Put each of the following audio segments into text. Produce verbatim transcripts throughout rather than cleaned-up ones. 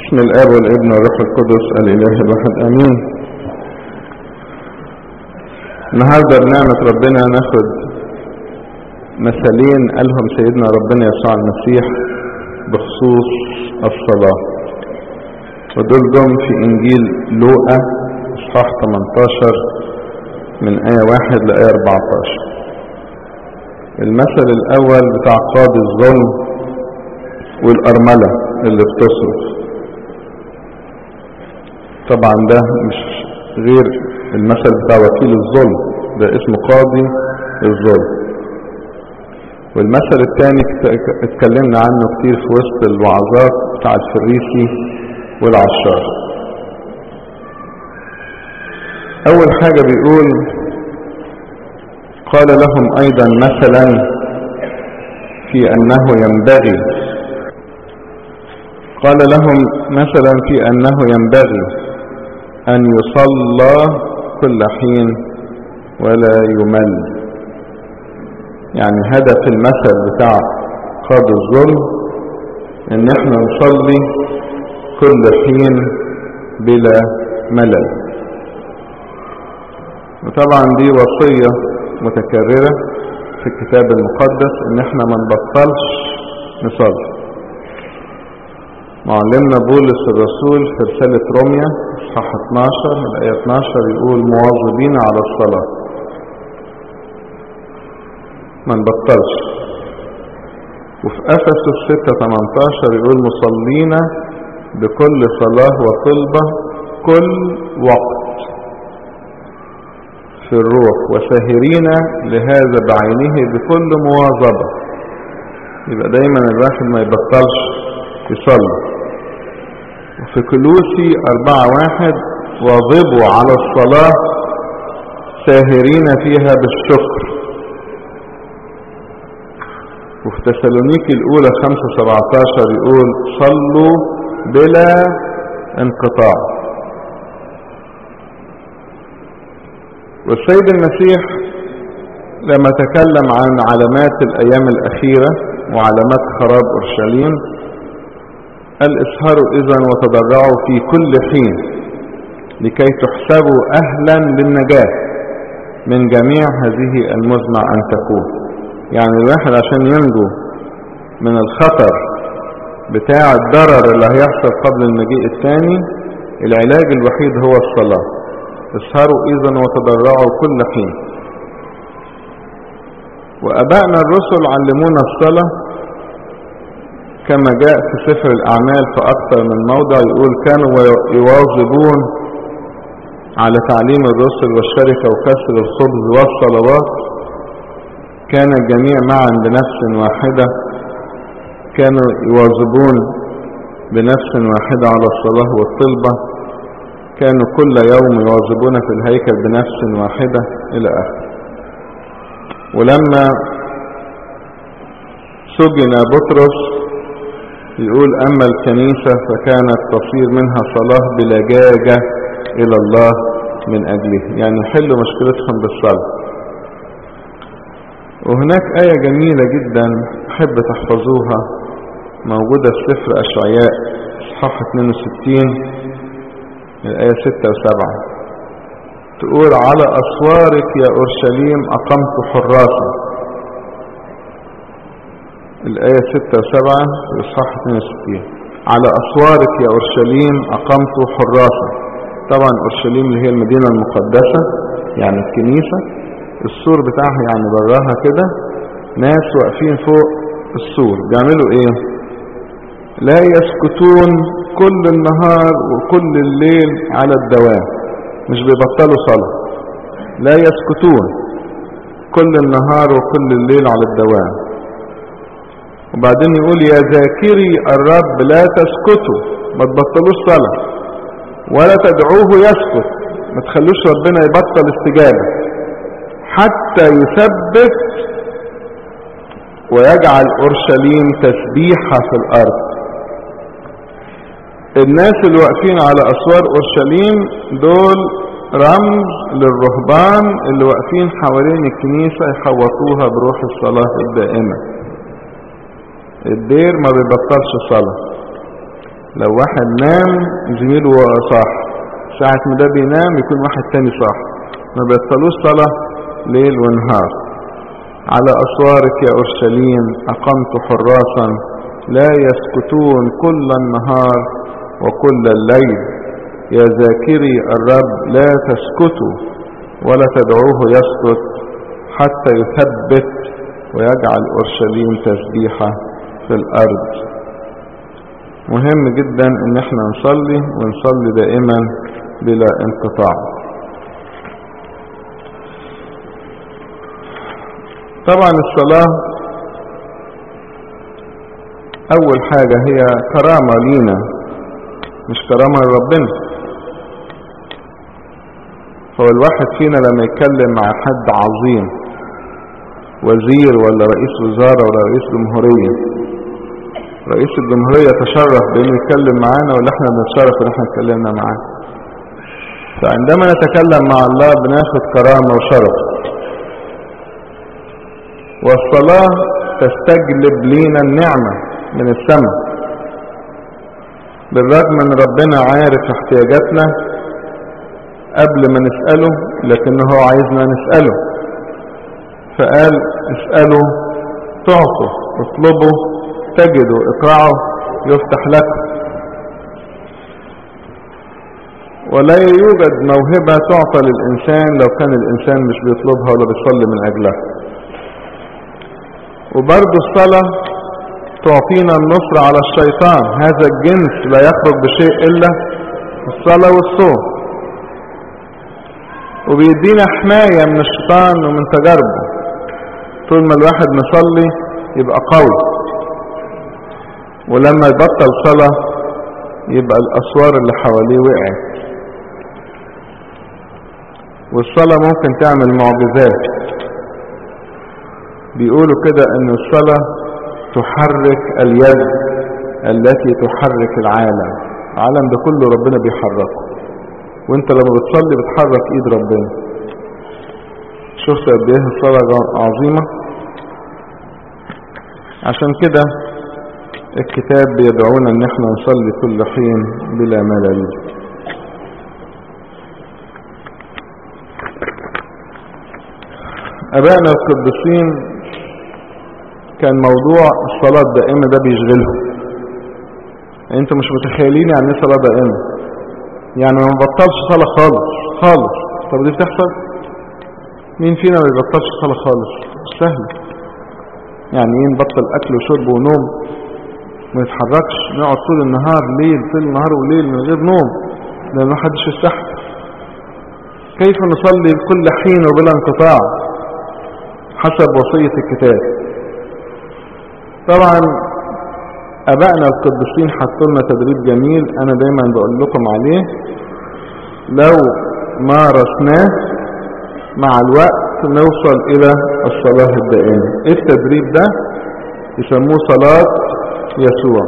بسم الآب والابن والروح القدس الإله الواحد آمين. النهارده بنعمة ربنا ناخد مثالين قالهم سيدنا ربنا يسوع المسيح بخصوص الصلاة، ودول جم في إنجيل لوقا اصحاح تمنتاشر من آية واحد لآية اربعتاشر. المثل الأول بتاع قاضي الظلم والأرملة اللي بتصرف. طبعا ده مش غير المثل بتاع وكيل الظلم، ده اسمه قاضي الظلم. والمثل الثاني اتكلمنا عنه كتير في وسط الوعظات بتاع الفريسي والعشار. اول حاجة بيقول قال لهم ايضا مثلا في انه ينبغي قال لهم مثلا في انه ينبغي أن يصلى كل حين ولا يمل. يعني هدف المثل بتاع قاضي الظلم ان احنا نصلي كل حين بلا ملل. وطبعا دي وصية متكررة في الكتاب المقدس ان احنا ما نبطلش نصلي. معلمنا بولس الرسول في رسالة روميا اصحاح اتناشر الآية اتناشر يقول مواظبين على الصلاة، ما نبطلش. وفي أفسس ستة تمنتاشر يقول مصلين بكل صلاة وطلبة كل وقت في الروح وساهرين لهذا بعينه بكل مواظبة. يبقى دايما الواحد ما يبطلش يصلي. وفي كلوسي أربعة واحد واظبوا على الصلاة ساهرين فيها بالشكر. وفي تسالونيكي الأولى خمسة سبعتاشر يقول صلوا بلا انقطاع. والسيد المسيح لما تكلم عن علامات الأيام الأخيرة وعلامات خراب أورشليم قال اسهروا إذن وتضرعوا في كل حين لكي تحسبوا أهلا للنجاة من جميع هذه المزمع أن تكون. يعني الواحد عشان ينجو من الخطر بتاع الضرر اللي هيحصل قبل المجيء الثاني، العلاج الوحيد هو الصلاة. اسهروا إذن وتضرعوا كل حين. وأبائنا الرسل علمونا الصلاة كما جاء في سفر الأعمال في أكثر من موضع يقول كانوا يواظبون على تعليم الرسل والشركة وكسر الخبز والصلوات. كان الجميع معا بنفس واحدة، كانوا يواظبون بنفس واحدة على الصلاة والطلبة، كانوا كل يوم يواظبون في الهيكل بنفس واحدة إلى آخر. ولما سجن بطرس يقول أما الكنيسة فكانت تصير منها صلاة بلجاجة إلى الله من أجله. يعني يحلوا مشكلتهم بالصلاة. وهناك آية جميلة جدا أحب تحفظوها موجودة في سفر أشعياء اصحاح اتنين وستين الآية ستة وسبعة تقول على أسوارك يا أورشليم أقمت حراسا. الآية ستة وسبعة في اصحاح اتنين وستين على أسوارك يا أورشليم أقمت حراسا. طبعا أورشليم اللي هي المدينة المقدسة يعني الكنيسة. السور بتاعها يعني براها كده ناس واقفين فوق السور بيعملوا ايه؟ لا يسكتون كل النهار وكل الليل على الدوام، مش بيبطلوا صلاة. لا يسكتون كل النهار وكل الليل على الدوام. وبعدين يقول يا ذاكري الرب لا تسكتوا، ما تبطلوش صلاة ولا تدعوه يسكت، ما تخلوش ربنا يبطل استجابة حتى يثبت ويجعل أورشليم تسبيحة في الأرض. الناس اللي واقفين على أسوار أورشليم دول رمز للرهبان اللي واقفين حوالين الكنيسة يحوطوها بروح الصلاة الدائمة. الدير ما بيبطلش صلاة. لو واحد نام زميله صاح، ساعة ما ده بينام يكون واحد تاني صاح، ما بيبطلوش صلاة ليل ونهار. على أسوارك يا أورشليم أقمت حراسا لا يسكتون كل النهار وكل الليل. يا ذاكري الرب لا تسكتوا ولا تدعوه يسكت حتى يثبت ويجعل أورشليم تسبيحة في الأرض. مهم جدا ان احنا نصلي ونصلي دائما بلا انقطاع. طبعا الصلاة اول حاجة هي كرامة لينا مش كرامة لربنا. هو الواحد فينا لما يتكلم مع حد عظيم، وزير ولا رئيس وزارة ولا رئيس جمهورية، رئيس الجمهورية تشرف بأنه يتكلم معانا ولا احنا بنتشرف ان احنا اتكلمنا معاه؟ فعندما نتكلم مع الله بناخد كرامة وشرف. والصلاة تستجلب لينا النعمة من السماء، بالرغم من ربنا عارف احتياجاتنا قبل ما نسأله، لكنه هو عايزنا نسأله. فقال اسألوا تعطوا، اطلبوا تجدوا، اقرعوا يفتح لكم. ولا يوجد موهبة تعطى للإنسان لو كان الإنسان مش بيطلبها ولا بيصلي من أجلها. وبرضو الصلاة تعطينا النصر على الشيطان، هذا الجنس لا يخرج بشيء إلا الصلاة والصوم. وبيدينا حماية من الشيطان ومن تجاربه. طول ما الواحد مصلي يبقى قوي، ولما يبطل صلاة يبقى الأسوار اللي حواليه وقعت. والصلاة ممكن تعمل معجزات. بيقولوا كده ان الصلاة تحرك اليد التي تحرك العالم. العالم ده كله ربنا بيحركه، وانت لما بتصلي بتحرك ايد ربنا. شفت قد ايه الصلاة عظيمة؟ عشان كده الكتاب بيدعونا ان احنا نصلي كل حين بلا ملل. ابائنا القديسين كان موضوع الصلاة الدائمة ده بيشغلهم. انتوا مش متخيلين يعني ايه صلاة دائمة؟ يعني ما بطلش صلاة خالص خالص. طب دي بتحصل؟ مين فينا ما بيبطلش صلاة خالص؟ مش سهل. يعني ايه نبطل اكل وشرب ونوم ما يتحركش، نقعد طول النهار ليل طول النهار وليل من غير نوم؟ لان ما حدش يستحمل. كيف نصلي كل حين وبلا انقطاع حسب وصية الكتاب؟ طبعا ابائنا القديسين حطوا لنا تدريب جميل انا دايما بقول لكم عليه، لو مارسناه مع الوقت نوصل الى الصلاة الدائمة. ايه التدريب ده؟ يسموه صلاة يسوع.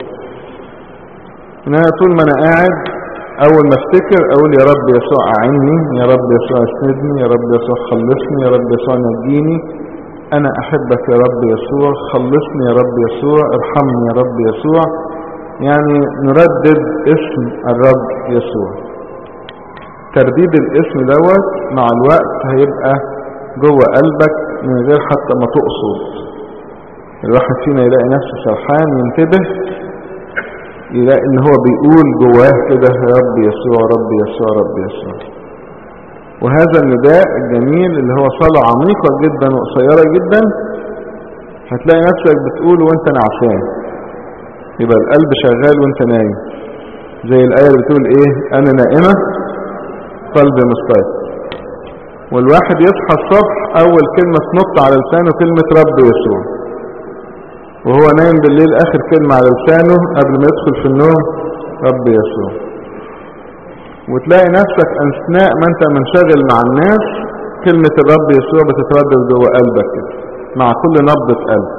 ان انا طول ما انا قاعد اول ما افتكر اقول يا رب يسوع اعني، يا رب يسوع اسندني، يا رب يسوع خلصني، يا رب يسوع نجيني، انا احبك يا رب يسوع، خلصني يا رب يسوع، ارحمني يا رب يسوع. يعني نردد اسم الرب يسوع. ترديد الاسم دوت مع الوقت هيبقى جوه قلبك من غير حتى ما تقصد. الواحد فينا يلاقي نفسه سرحان ينتبه يلاقي ان هو بيقول جواه كده يا رب يسوع رب يسوع رب يسوع. وهذا النداء الجميل اللي هو صلاة عميقة جدا وقصيرة جدا هتلاقي نفسك بتقول وانت نعسان، يبقى القلب شغال وانت نايم. زي الآية اللي بتقول ايه؟ انا نائمة قلبي مستيقظ. والواحد يصحى الصبح اول كلمة تنط على لسانه كلمة رب يسوع، وهو نايم بالليل اخر كلمة على لسانه قبل ما يدخل في النوم رب يسوع. وتلاقي نفسك اثناء ما انت منشغل مع الناس كلمة الرب يسوع بتتردد جوه قلبك كده مع كل نبضة قلب.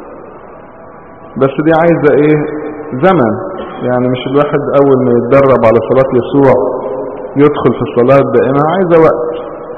بس دي عايزة ايه؟ زمن. يعني مش الواحد اول ما يتدرب على صلاة يسوع يدخل في الصلاة الدائمة، عايزة وقت.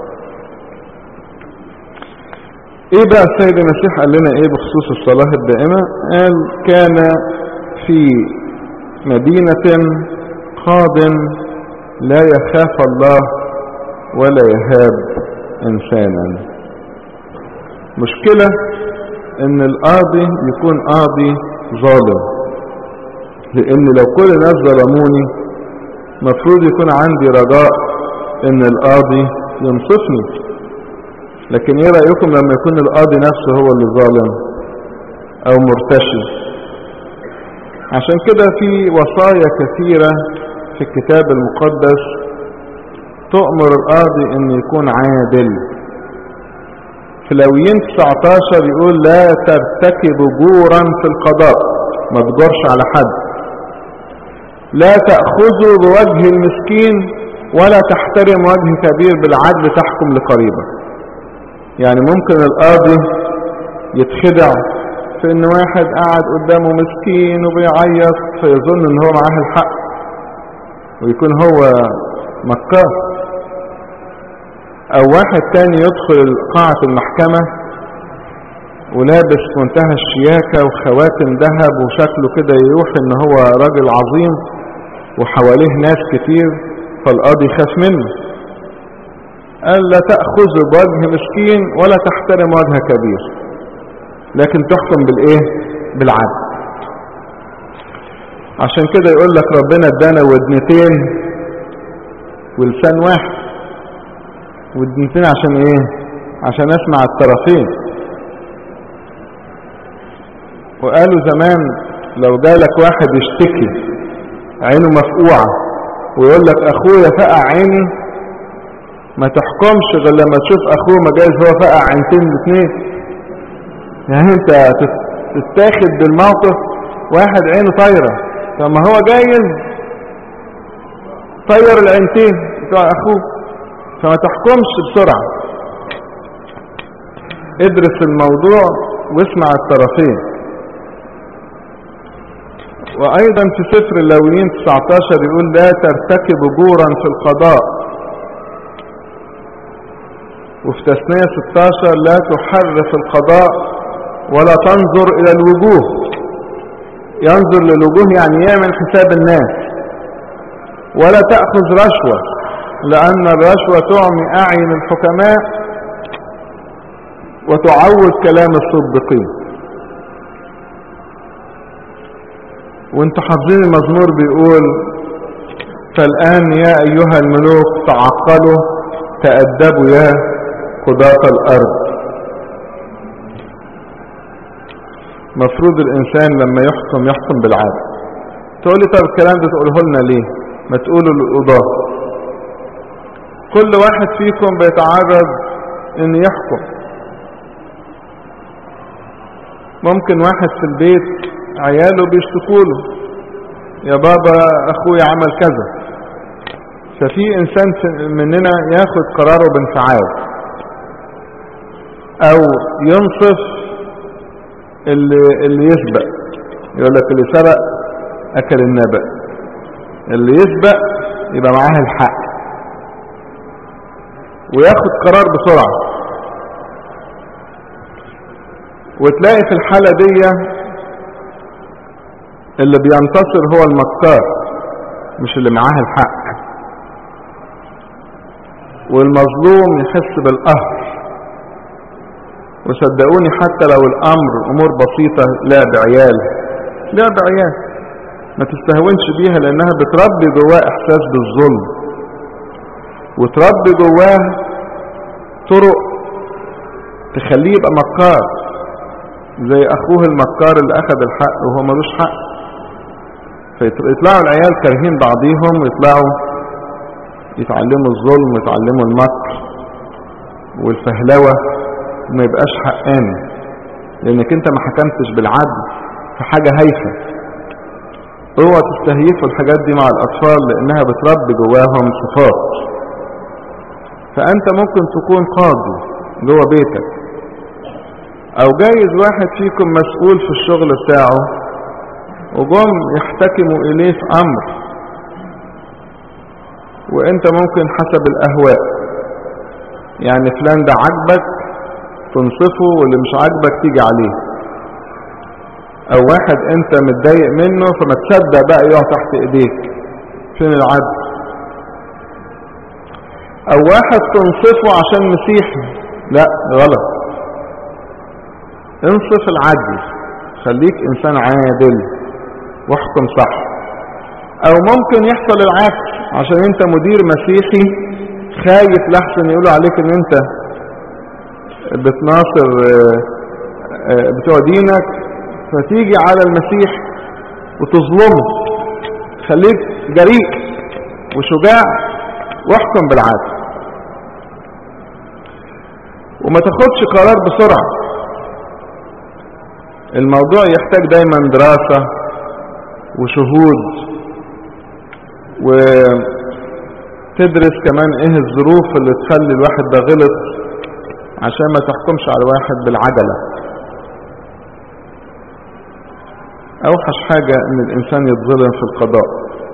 ايه بقى السيد المسيح قال لنا ايه بخصوص الصلاة الدائمة؟ قال كان في مدينة قاض لا يخاف الله ولا يهاب إنسانا. مشكلة ان القاضي يكون قاضي ظالم، لان لو كل الناس ظلموني مفروض يكون عندي رجاء ان القاضي ينصفني. لكن ايه رأيكم لما يكون القاضي نفسه هو اللي ظالم او مرتشي؟ عشان كده في وصايا كثيرة في الكتاب المقدس تؤمر القاضي ان يكون عادل. في لاويين تسعتاشر يقول لا ترتكب جورا في القضاء، ما تجورش على حد. لا تأخذوا بوجه المسكين ولا تحترم وجه كبير، بالعدل تحكم لقريبك. يعني ممكن القاضي يتخدع في ان واحد قاعد قدامه مسكين وبيعيط فيظن ان هو معاه الحق ويكون هو مكار. او واحد تاني يدخل قاعة المحكمة ولابس منتهى الشياكة وخواتم ذهب وشكله كده يروح ان هو راجل عظيم وحواليه ناس كتير، فالقاضي خاف منه. قال لا تأخذ بوجه مسكين ولا تحترم وجه كبير، لكن تحكم بالايه؟ بالعدل. عشان كده يقول لك ربنا ادانا ودنتين ولسان واحد. ودنتين عشان ايه؟ عشان اسمع الطرفين. وقالوا زمان لو جالك واحد يشتكي عينه مفقوعة ويقول لك اخويا فقع عيني، ما تحكمش غير لما تشوف اخوه ما جايز هو فقع عينتين الاثنين. يعني انت تتاخد بالموقف واحد عينه طايرة، طب ما هو جايز طير العينتين بتوع اخوه، فما تحكمش بسرعة. ادرس الموضوع واسمع الطرفين. وايضا في سفر اللاويين تسعتاشر يقول لا ترتكب جورا في القضاء. وفي تثنية ستاشر لا تحرف القضاء ولا تنظر الى الوجوه. ينظر للوجوه يعني يعمل حساب الناس. ولا تأخذ رشوة لأن الرشوة تعمي أعين الحكماء وتعوض كلام الصديقين. وانتوا حافظين المزمور بيقول فالآن يا أيها الملوك تعقلوا تأدبوا يا قضاة الأرض. مفروض الإنسان لما يحكم يحكم بالعدل. تقولي طب الكلام ده تقوله لنا ليه؟ ما تقولوا للقضاة. كل واحد فيكم بيتعرض ان يحكم. ممكن واحد في البيت عياله بيشتكوله يا بابا اخويا عمل كذا، ففي انسان مننا ياخد قراره بانفعال او ينصف اللي, اللي يسبق. يقول لك اللي سرق اكل النبأ، اللي يسبق يبقى معاه الحق، وياخد قرار بسرعة. وتلاقي في الحالة دي اللي بينتصر هو المكار مش اللي معاه الحق، والمظلوم يحس بالقهر. وصدقوني حتى لو الامر امور بسيطة، لعب عيال لعب عيال ما تستهونش بيها، لانها بتربي جواه احساس بالظلم وتربي جواه طرق تخليه يبقى مكار، زي اخوه المكار اللي اخذ الحق وهو ملوش حق. فيطلعوا العيال كارهين بعضيهم ويطلعوا يتعلموا الظلم ويتعلموا المكر والفهلوة وما يبقاش حقاني، لانك انت ما حكمتش بالعدل في حاجة هايفة. اوعى تستهيفوا الحاجات دي مع الاطفال لانها بتربي جواهم صفات. فانت ممكن تكون قاضي جوه بيتك، او جايز واحد فيكم مسؤول في الشغل بتاعه وجم يحتكموا اليه في امر، وانت ممكن حسب الاهواء يعني فلان ده عجبك تنصفه واللي مش عجبك تيجي عليه، او واحد انت متضايق منه فما تصدق بقى يقع تحت ايديك. فين العدل؟ او واحد تنصفه عشان مسيحي، لا غلط. انصف العدل، خليك انسان عادل واحكم صح. او ممكن يحصل العكس، عشان انت مدير مسيحي خايف لحسن يقولوا عليك ان انت بتناصر بتوع دينك، فتيجي على المسيح وتظلمه. خليك جريء وشجاع واحكم بالعدل، وما تاخدش قرار بسرعة. الموضوع يحتاج دايما دراسة وشهود، وتدرس كمان ايه الظروف اللي تخلي الواحد ده غلط، عشان ما تحكمش على واحد بالعجلة. اوحش حاجة ان الانسان يتظلم في القضاء.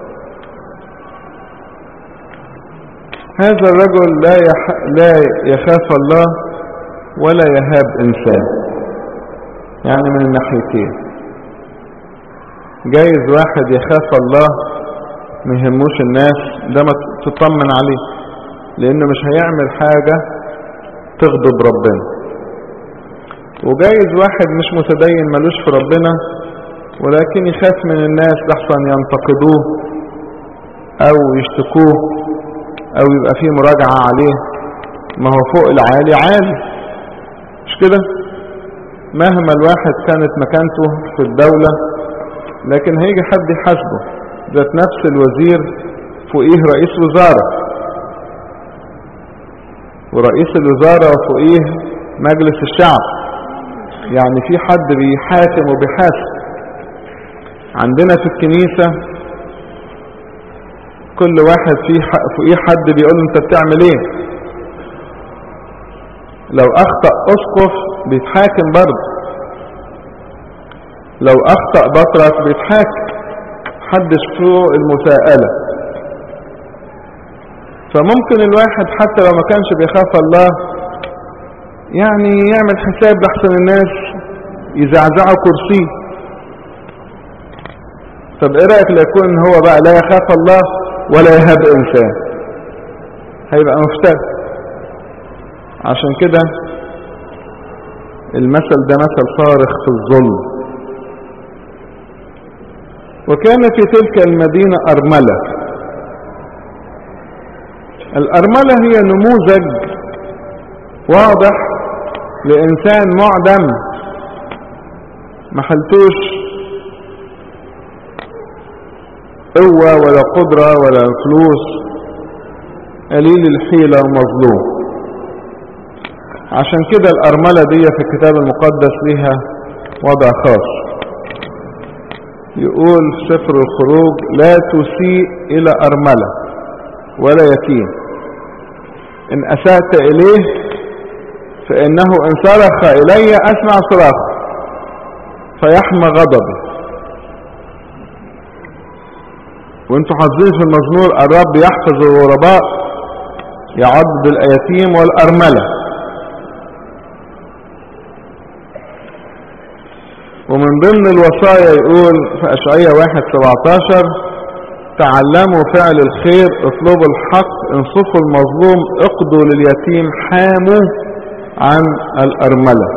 هذا الرجل لا يح... لا يخاف الله ولا يهاب انسان، يعني من الناحيتين. جايز واحد يخاف الله ما يهموش الناس، ده ما تطمن عليه، لانه مش هيعمل حاجة تغضب ربنا. وجايز واحد مش متدين ملوش في ربنا، ولكن يخاف من الناس لحسن ينتقدوه او يشتكوه او يبقى فيه مراجعة عليه. ما هو فوق العالي عالي، مش كده؟ مهما الواحد كانت مكانته في الدولة، لكن هيجي حد يحاسبه. ذات نفس الوزير فوقيه رئيس وزارة، ورئيس الوزارة وفوقيه مجلس الشعب، يعني في حد بيحاكم وبيحاسب. عندنا في الكنيسة كل واحد فيه فوقيه حد بيقول انت بتعمل ايه. لو اخطأ اسقف بيتحاكم برضه، لو اخطأ بطرك بيتحاكم، محدش فوق المساءلة. فممكن الواحد حتى لو ما كانش بيخاف الله يعني يعمل حساب لحسن الناس يزعزعوا كرسيه. طب ايه رأيك لو يكون هو بقى لا يخاف الله ولا يهاب انسان؟ هيبقى مفتر. عشان كده المثل ده مثل صارخ في الظلم. وكان في تلك المدينة أرملة. الأرملة هي نموذج واضح لإنسان معدم، محلتوش قوة ولا قدرة ولا فلوس، قليل الحيلة ومظلوم. عشان كده الأرملة دي في الكتاب المقدس ليها وضع خاص. يقول في سفر الخروج لا تسيء إلى أرملة ولا يتيم، إن أسأت إليه فإنه إن صرخ إلي أسمع صراخ فيحمى غضبي. وانتوا حافظين في المزمور الرب يحفظ الغرباء يعضد الأيتيم والأرملة. ومن ضمن الوصايا يقول في أشعية واحد سبعتاشر تعلموا فعل الخير، اطلبوا الحق، انصفوا المظلوم، اقضوا لليتيم، حاموا عن الأرملة.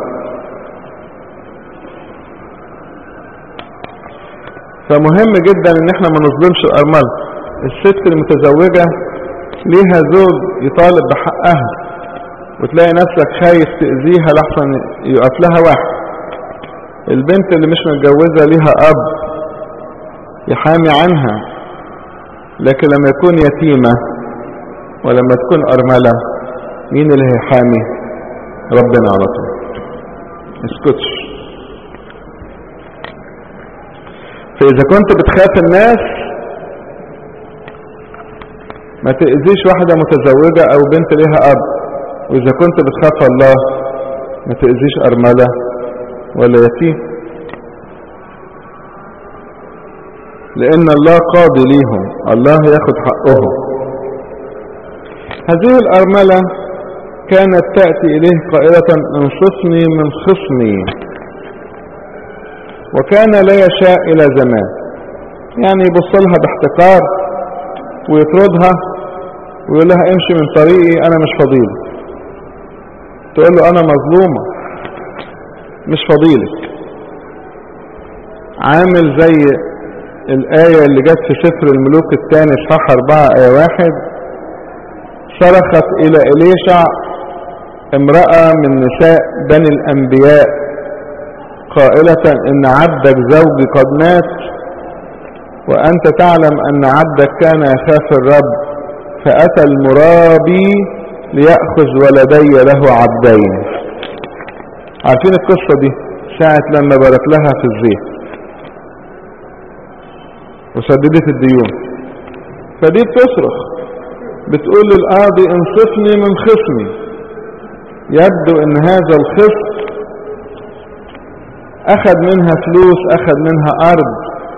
فمهم جدا ان احنا ما نظلمش الأرملة. الست المتزوجة ليها زوج يطالب بحقها، وتلاقي نفسك خايف تأذيها لحسن يقف لها واحد. البنت اللي مش متجوزة ليها أب يحامي عنها، لكن لما يكون يتيمة ولما تكون أرملة مين اللي هيحامي؟ ربنا على طول. اسكتش. فإذا كنت بتخاف الناس ما تأذيش واحدة متزوجة أو بنت ليها أب، وإذا كنت بتخاف الله ما تأذيش أرملة ولا يتيم، لأن الله قاضي ليهم، الله ياخد حقهم. هذه الأرملة كانت تأتي إليه قائلة انصفني من خصمي. وكان لا يشاء إلى زمان. يعني يبص لها باحتقار ويطردها ويقول لها امشي من طريقي أنا مش فضيلة. تقول له أنا مظلومة مش فضيلك. عامل زي الآية اللي جت في سفر الملوك الثاني اصحاح أربعة آية واحد: صرخت إلى إليشع امرأة من نساء بني الأنبياء قائلة إن عبدك زوجي قد مات، وأنت تعلم أن عبدك كان يخاف الرب، فأتى المرابي ليأخذ ولدي له عبدين. عارفين القصة دي؟ ساعة لما بارك لها في الزيت وسددت الديون، فدي بتصرخ بتقول للقاضي انصفني من خصمي. يبدو ان هذا الخصم اخذ منها فلوس، اخذ منها ارض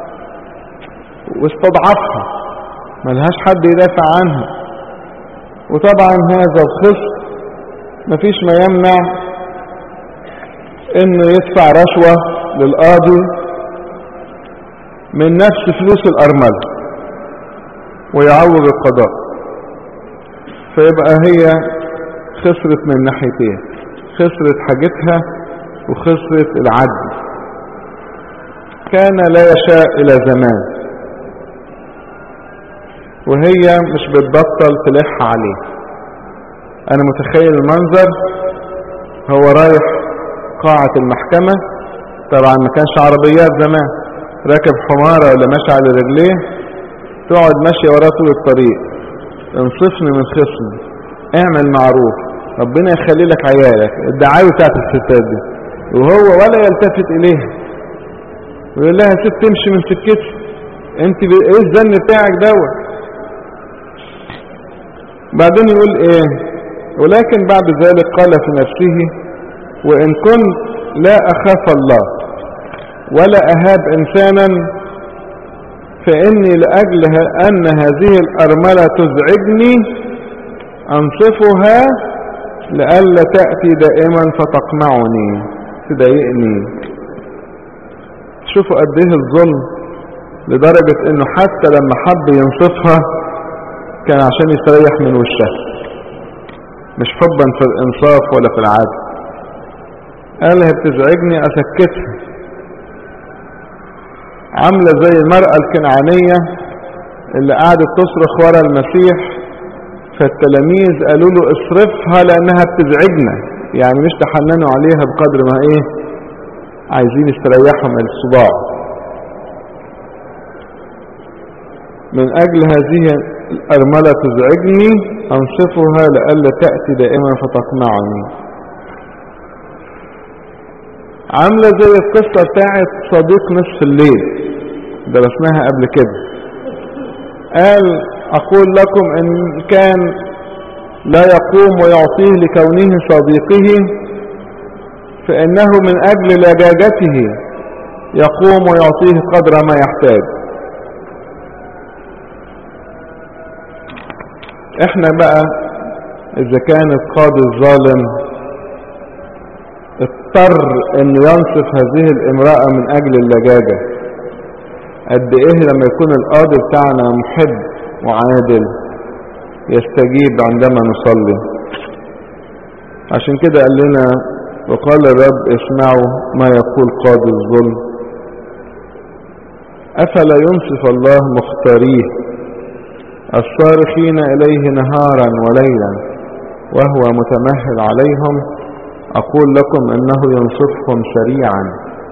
واستضعفها، ملهاش حد يدافع عنها. وطبعا هذا الخصم مفيش ما يمنع انه يدفع رشوة للقاضي من نفس فلوس الارملة ويعوض القضاء، فيبقى هي خسرت من ناحيتين، خسرت حاجتها وخسرت العدل. كان لا يشاء الى زمان، وهي مش بتبطل تلح عليه. انا متخيل المنظر، هو رايح قاعة المحكمة، طبعا ما كانش عربيات زمان، راكب حمارة ولا ماشي على رجليه، تقعد ماشية وراه طول الطريق: انصفني من خصمي، اعمل معروف، ربنا يخلي لك عيالك، الدعاوي بتاعت الستات دي، وهو ولا يلتفت اليها ويقول لها ست تمشي من سكتي، انت ايه الزن بتاعك دوت. بعدين يقول ايه: ولكن بعد ذلك قال في نفسه: وان كنت لا اخاف الله ولا اهاب انسانا، فاني لاجل ان هذه الارملة تزعجني انصفها لئلا تأتي دائما فتقمعني تضايقني. شوفوا قد ايه الظلم، لدرجة انه حتى لما حب ينصفها كان عشان يستريح من وشها، مش حبا في الانصاف ولا في العدل. قالها بتزعجني اسكتها. عاملة زي المرأة الكنعانية اللي قعدت تصرخ ورا المسيح، فالتلاميذ قالوا له اصرفها لانها بتزعجنا، يعني مش تحننوا عليها بقدر ما ايه عايزين يستريحوا من الصداع. من اجل هذه الارملة تزعجني انصفها لئلا تأتي دائما فتقمعني. عاملة زي القصة بتاعت صديق نصف الليل، درسناها قبل كده. قال: اقول لكم ان كان لا يقوم ويعطيه لكونه صديقه، فانه من اجل لجاجته يقوم ويعطيه قدر ما يحتاج. احنا بقى اذا كان القاضي الظالم اضطر انه ينصف هذه الامرأة من اجل اللجاجة، قد ايه لما يكون القاضي بتاعنا محب وعادل يستجيب عندما نصلي. عشان كده قال لنا: وقال الرب اسمعوا ما يقول قاضي الظلم، افلا ينصف الله مختاريه الصارخين اليه نهارا وليلا وهو متمهل عليهم؟ اقول لكم انه ينصفهم سريعا.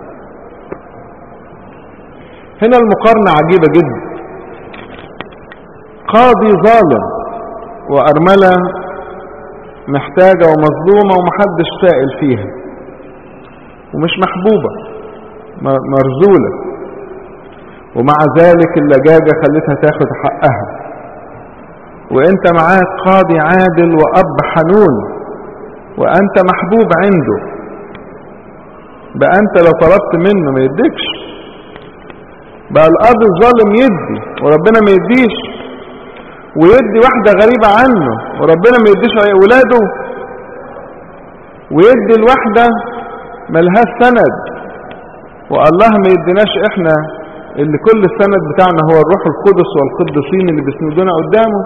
هنا المقارنة عجيبة جدا. قاضي ظالم وارملة محتاجة ومظلومة ومحدش سائل فيها ومش محبوبة مرزولة، ومع ذلك اللجاجة خلتها تاخد حقها. وانت معاك قاضي عادل واب حنون وانت محبوب عنده، بقى انت لو طلبت منه ما يديكش، بقى القاضي الظالم يدي وربنا ما يديش، ويدي واحدة غريبة عنه وربنا ما يديش اولاده، ويدي الواحدة ملهاش سند والله ما يديناش احنا اللي كل السند بتاعنا هو الروح القدس والقدسين اللي بيسندونا قدامه.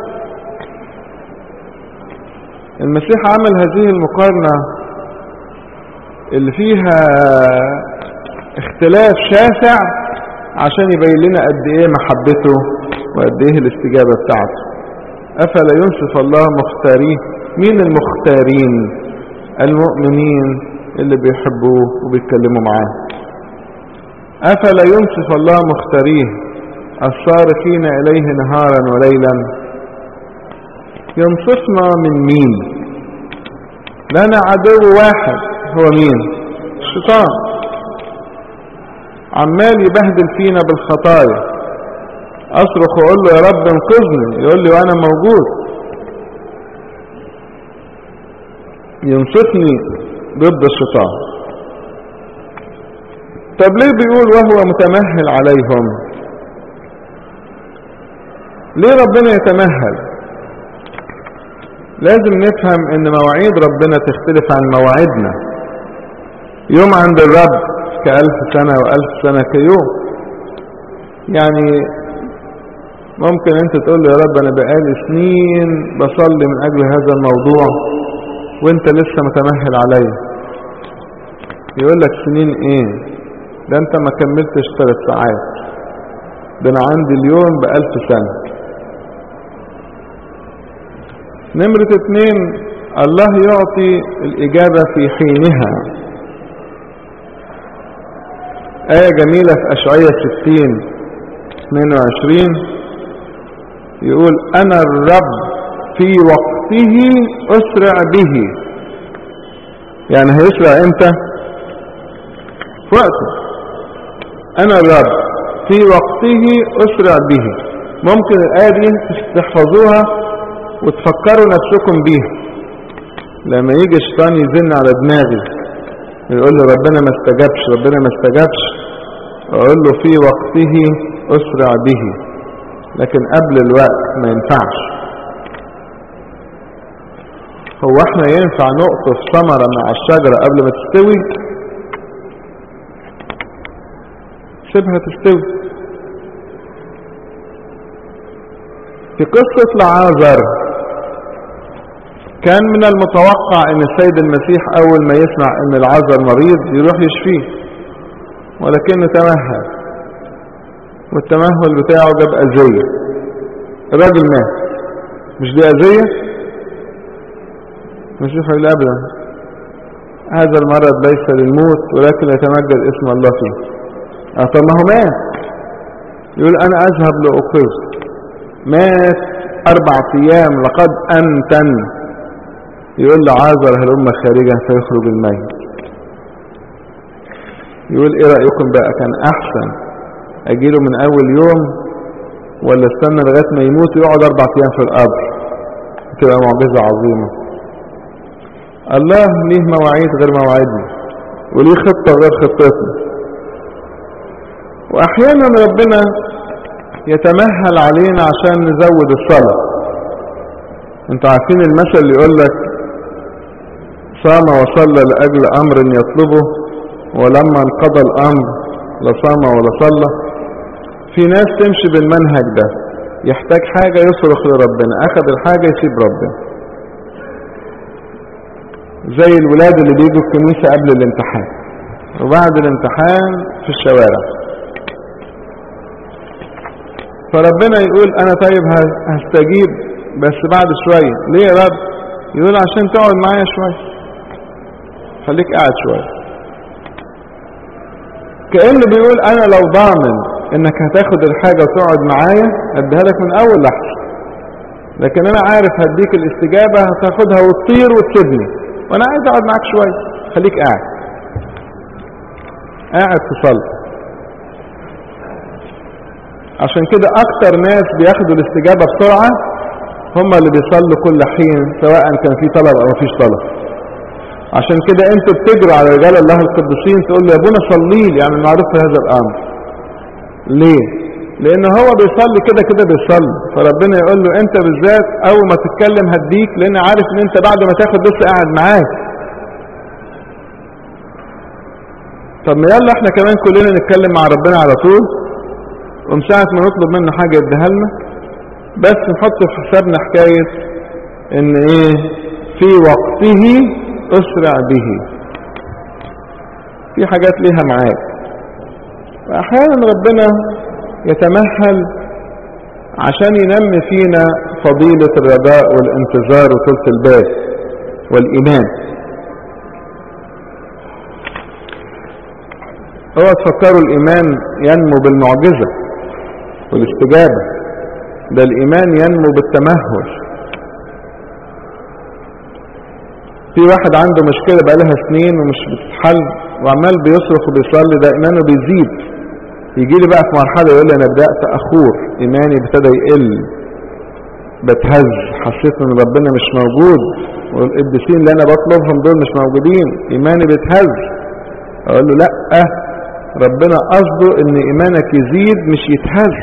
المسيح عمل هذه المقارنة اللي فيها اختلاف شاسع عشان يبين لنا قد ايه محبته وقد ايه الاستجابة بتاعته. افلا ينصف الله مختاريه. مين المختارين؟ المؤمنين اللي بيحبوه وبيتكلموا معاه. افلا ينصف الله مختاريه الصارخين اليه نهارا وليلا. ينصفنا من مين؟ لنا عدو واحد، هو مين؟ الشيطان. عمال يبهدل فينا بالخطايا، اصرخ واقول له يا رب انقذني، يقول لي وانا موجود. ينصفني ضد الشيطان. طب ليه بيقول وهو متمهل عليهم؟ ليه ربنا يتمهل؟ لازم نفهم ان مواعيد ربنا تختلف عن مواعيدنا. يوم عند الرب كألف سنة وألف سنة كيوم. يعني ممكن انت تقول يا رب انا بقالي سنين بصلي من اجل هذا الموضوع وانت لسه متمهل علي. يقول لك سنين ايه؟ ده انت ما كملتش ثلاث ساعات، ده انا عندي اليوم بألف سنة. نمرة اتنين، الله يعطي الإجابة في حينها. آية جميلة في أشعية ستين اثنين وعشرين يقول أنا الرب في وقته أسرع به. يعني هيسرع امتى؟ في وقته. أنا الرب في وقته أسرع به. ممكن الآية دي تحفظوها وتفكروا نفسكم بيها. لما يجي الشيطان يزن على دماغي يقول له ربنا ما استجابش ربنا ما استجابش، اقول له في وقته اسرع به، لكن قبل الوقت ما ينفعش. هو احنا ينفع نقطف ثمرة مع الشجرة قبل ما تستوي؟ سيبها تستوي. في قصة لعازر كان من المتوقع ان السيد المسيح اول ما يسمع ان العازر مريض يروح يشفيه، ولكنه تمهل، والتمهل بتاعه جاب اذية. الراجل مات. مش دي اذية؟ المسيح يقول ابدا، هذا المرض ليس للموت ولكن يتمجد اسم الله فيه. اه طب ما هو مات. يقول انا اذهب لاوقظ. مات اربع ايام لقد انتن. يقول لعازر هلم خارجا فيخرج الميت. يقول ايه رأيكم بقى؟ كان احسن اجيله من اول يوم ولا استنى لغاية ما يموت ويقعد اربع ايام في القبر؟ تبقى معجزة عظيمة. الله ليه مواعيد غير مواعيدنا، وليه خطة غير خطتنا. واحيانا ربنا يتمهل علينا عشان نزود الصلاة. انتوا عارفين المثل اللي يقول لك صام وصلى لأجل أمر يطلبه ولما انقضى الأمر لا صام ولا صلى. في ناس تمشي بالمنهج ده، يحتاج حاجة يصرخ لربنا، أخذ الحاجة يسيب ربنا. زي الولاد اللي بيجوا الكنيسة قبل الامتحان وبعد الامتحان في الشوارع. فربنا يقول أنا طيب هستجيب بس بعد شوية. ليه يا رب؟ يقول عشان تقعد معايا شوية، خليك قاعد شوية. كأنه بيقول انا لو ضامن انك هتاخد الحاجة وتقعد معايا اديها لك من اول لحظة، لكن انا عارف هديك الاستجابة هتاخدها وتطير وتسيبني، وانا عايز اقعد معاك شوية. خليك قاعد قاعد تصلي. عشان كده اكتر ناس بياخدوا الاستجابة بسرعة هم اللي بيصلوا كل حين، سواء كان في طلب او مفيش طلب. عشان كده انتوا بتجروا على رجال الله القديسين تقول له يا ابونا صلي لي، يعني معروف في هذا الامر. ليه؟ لان هو بيصلي كده كده بيصلي، فربنا يقول له انت بالذات اول ما تتكلم هديك، لان عارف ان انت بعد ما تاخد لسه قاعد معاك. طب ما يلا احنا كمان كلنا نتكلم مع ربنا على طول، ومن ساعة ما نطلب منه حاجة يديها لنا، بس نحط في حسابنا حكاية ان ايه في وقته اسرع به. في حاجات ليها معاد، واحيانا ربنا يتمهل عشان ينمي فينا فضيلة الرجاء والانتظار وطولة البال والايمان. اوعوا تفكروا الايمان ينمو بالمعجزة والاستجابة، ده الايمان ينمو بالتمهل. في واحد عنده مشكلة بقالها سنين ومش بتتحل وعمال بيصرخ وبيصلي، ده ايمانه بيزيد. يجي لي بقى في مرحلة يقول لي انا بدأت اخور، ايماني ابتدى يقل، بتهز، حسيت ان ربنا مش موجود والقديسين اللي انا بطلبهم دول مش موجودين، ايماني بيتهز. اقول له لا، ربنا قصده ان ايمانك يزيد مش يتهز.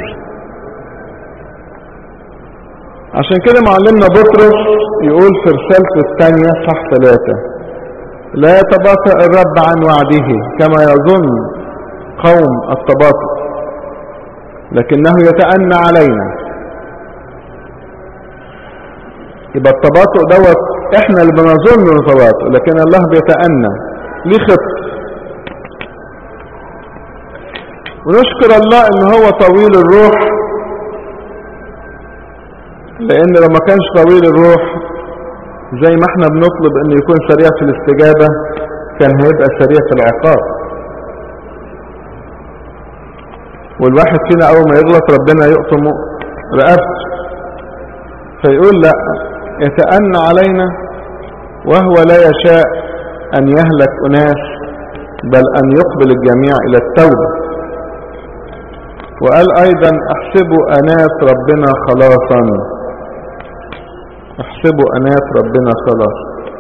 عشان كده معلمنا بطرس يقول في رسالته الثانية صح ثلاثة: لا يتباطأ الرب عن وعده كما يظن قوم التباطؤ، لكنه يتأنى علينا. يبقى التباطؤ دوت احنا اللي بنظن التباطؤ، لكن الله بيتأنى ليه خطة. ونشكر الله ان هو طويل الروح، لان لو ما كانش طويل الروح زي ما احنا بنطلب انه يكون سريع في الاستجابة كان هيبقى سريع في العقاب. والواحد فينا اول ما يغلط ربنا يقطم رقبته، فيقول لا، يتأنى علينا وهو لا يشاء ان يهلك اناس بل ان يقبل الجميع الى التوبة. وقال ايضا احسبوا انات ربنا خلاصا، احسبوا انات ربنا خلاص.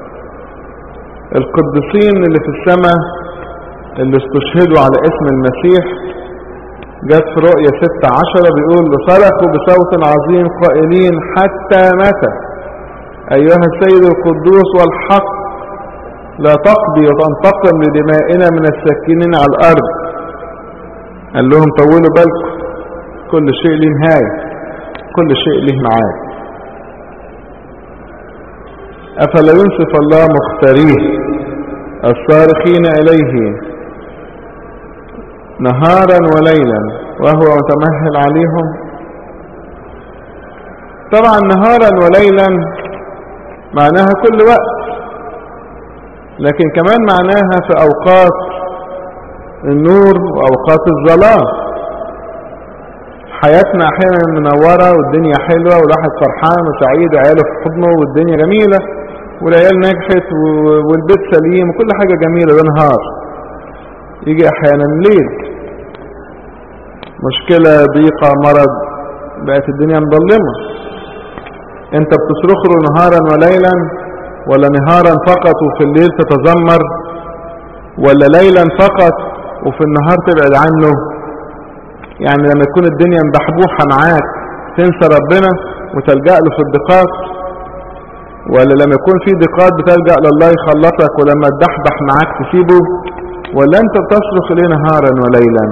القديسين اللي في السماء اللي استشهدوا على اسم المسيح جت في رؤية ستة عشرة بيقول صرخوا بصوت عظيم قائلين حتى متى ايها السيد القدوس والحق لا تقضي وتنتقم لدمائنا من الساكنين على الارض. قال لهم طولوا بالكم، كل شيء له نهاية، كل شيء له معاد. أفلا ينصف الله مختاريه الصارخين إليه نهارا وليلا وهو متمهل عليهم؟ طبعا نهارا وليلا معناها كل وقت، لكن كمان معناها في أوقات النور وأوقات الظلام. حياتنا أحيانا منورة والدنيا حلوة والواحد فرحان وسعيد وعياله في حضنه والدنيا جميلة والعيال نجحت والبيت سليم وكل حاجة جميلة، ده نهار. يجي أحيانا ليل، مشكلة، ضيقة، مرض، بقت الدنيا مظلمة. انت بتصرخ له نهارا وليلا، ولا نهارا فقط وفي الليل تتذمر، ولا ليلا فقط وفي النهار تبعد عنه؟ يعني لما تكون الدنيا مبحبوحة معاك تنسى ربنا وتلجأ له في الضيقات، ولا لما يكون في ضيقات بتلجأ لله يخلصك ولما تدحبح معاك تسيبه؟ ولا انت بتصرخ ليه نهارا وليلا؟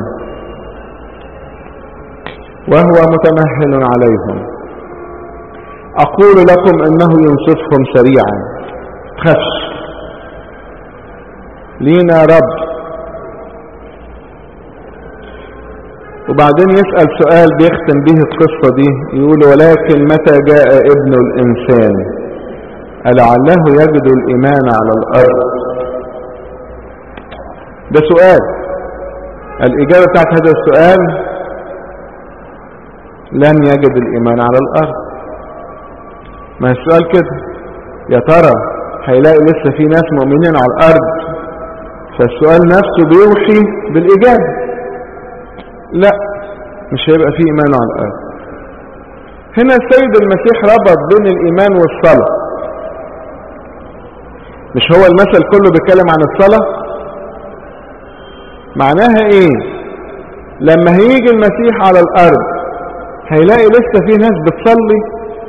وهو متمهل عليهم. اقول لكم انه ينصفهم سريعا. تخافش، لينا رب. وبعدين يسأل سؤال بيختم به القصة دي، يقول ولكن متى جاء ابن الانسان ألعله يجد الايمان على الارض؟ ده سؤال. الاجابة بتاعت هذا السؤال لن يجد الايمان على الارض. ما السؤال كده، يا ترى هيلاقي لسه في ناس مؤمنين على الارض؟ فالسؤال نفسه بيوحي بالاجابة، لا، مش هيبقى فيه ايمان على الارض. هنا السيد المسيح ربط بين الايمان والصلاة. مش هو المثل كله بيتكلم عن الصلاة؟ معناها ايه؟ لما هيجي المسيح على الارض هيلاقي لسه في ناس بتصلي،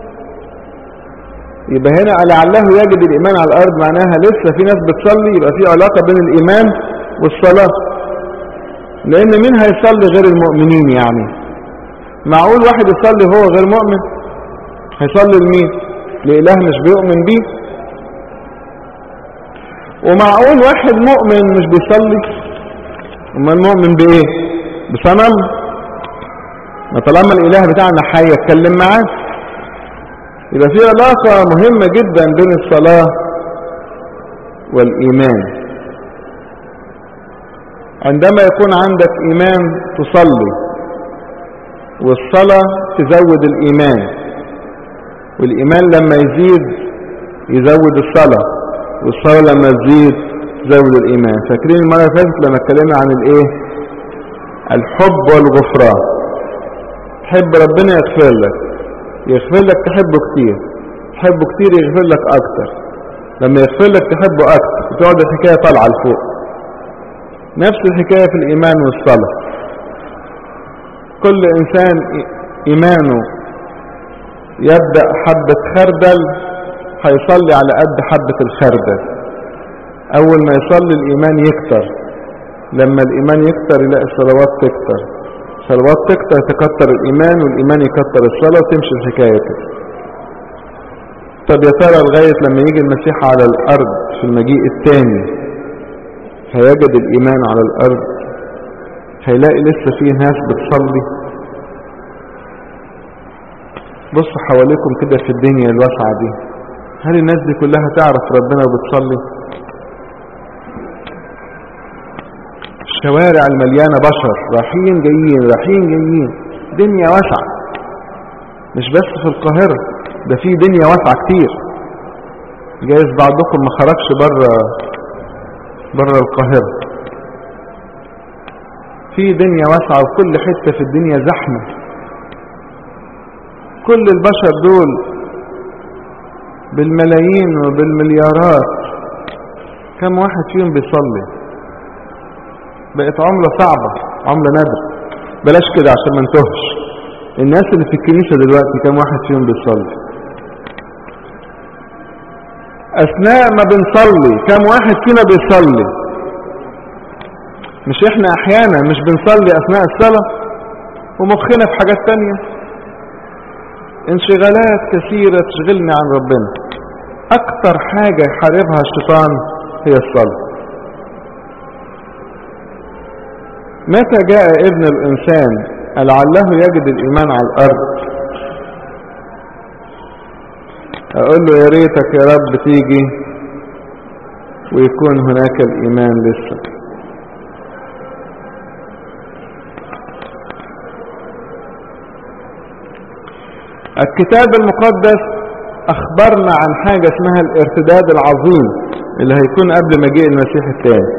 يبقى هنا لعله يجد الايمان على الارض معناها لسه في ناس بتصلي، يبقى في علاقة بين الايمان والصلاة. لان مين هيصلي غير المؤمنين؟ يعني معقول واحد يصلي هو غير مؤمن؟ هيصلي لمين؟ لإله مش بيؤمن بيه؟ ومعقول واحد مؤمن مش بيصلي؟ اما المؤمن بايه؟ بصنم؟ ما طالما الاله بتاعنا حي يتكلم معاه. يبقى في علاقة مهمة جدا بين الصلاة والايمان. عندما يكون عندك ايمان تصلي، والصلاة تزود الايمان، والايمان لما يزيد يزود الصلاة، والصلاة لما تزيد تزود الايمان. فاكرين المرة اللي فاتت لما اتكلمنا عن الايه؟ الحب والغفران. تحب ربنا يغفر لك، يغفر لك تحبه كتير، تحبه كتير يغفر لك اكتر، لما يغفر لك تحبه اكتر، وتقعد الحكاية طالعة لفوق. نفس الحكاية في الايمان والصلاة. كل انسان ايمانه يبدأ حبة خردل هيصلي على قد حبة الخردل. اول ما يصلي الايمان يكتر، لما الايمان يكتر يلاقي الصلوات تكتر، الصلوات تكتر تكتر الايمان، والايمان يكتر الصلاة، وتمشي الحكاية كده. طب يا ترى لغاية لما يجي المسيح على الارض في المجيء الثاني هيجد الايمان على الارض؟ هيلاقي لسه فيه ناس بتصلي؟ بصوا حواليكم كده في الدنيا الواسعة دي، هل الناس دي كلها تعرف ربنا وبتصلي؟ الشوارع المليانة بشر رايحين جايين رايحين جايين، دنيا واسعة، مش بس في القاهرة، ده في دنيا واسعة كتير. جايز بعضكم ما خرجش بره بره القاهرة. في دنيا واسعة وكل حتة في الدنيا زحمة. كل البشر دول بالملايين وبالمليارات، كم واحد فيهم بيصلي؟ بقت عملة صعبة، عملة نادرة. بلاش كده عشان ما نتوهش. الناس اللي في الكنيسة دلوقتي كم واحد فيهم بيصلي؟ اثناء ما بنصلي كم واحد فينا بيصلي؟ مش احنا احيانا مش بنصلي اثناء الصلاة ومخنا في حاجات تانية؟ انشغالات كثيرة تشغلنا عن ربنا. اكتر حاجة يحاربها الشيطان هي الصلاة. متى جاء ابن الانسان لعله يجد الايمان على الارض؟ اقول له يا ريتك يا رب تيجي ويكون هناك الايمان لسه. الكتاب المقدس اخبرنا عن حاجة اسمها الارتداد العظيم اللي هيكون قبل مجيء المسيح الثاني.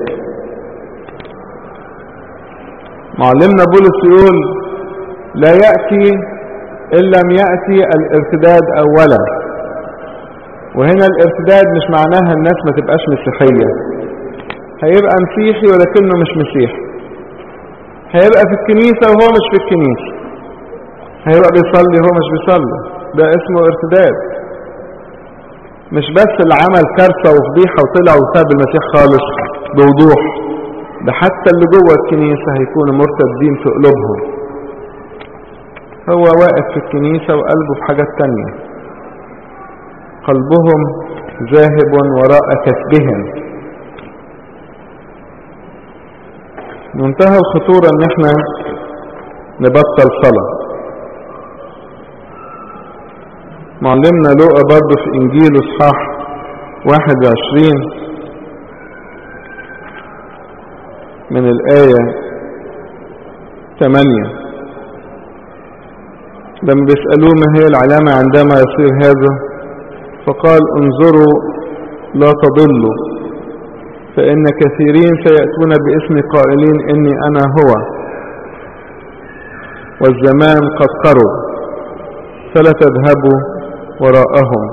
معلمنا بولس يقول لا يأتي إن لم يأتي الارتداد أولا. وهنا الارتداد مش معناها الناس ما تبقاش مسيحية، هيبقى مسيحي ولكنه مش مسيحي، هيبقى في الكنيسة وهو مش في الكنيسة، هيبقى بيصلي وهو مش بيصلي، ده اسمه ارتداد. مش بس اللي عمل كارثة وفضيحة وطلع وساب المسيح خالص بوضوح، ده حتى اللي جوه الكنيسة هيكونوا مرتدين في قلوبهم. هو واقف في الكنيسة وقلبه في حاجات تانية، قلبهم ذاهب وراء كسبهم. منتهى الخطورة ان احنا نبطل صلاة. معلمنا لوقا برضه في انجيل اصحاح واحد وعشرين من الآية ثمانية، لما بيسألوه ما هي العلامة عندما يصير هذا، فقال انظروا لا تضلوا، فإن كثيرين سيأتون باسم قائلين إني أنا هو، والزمان قد قرب، فلا تذهبوا وراءهم.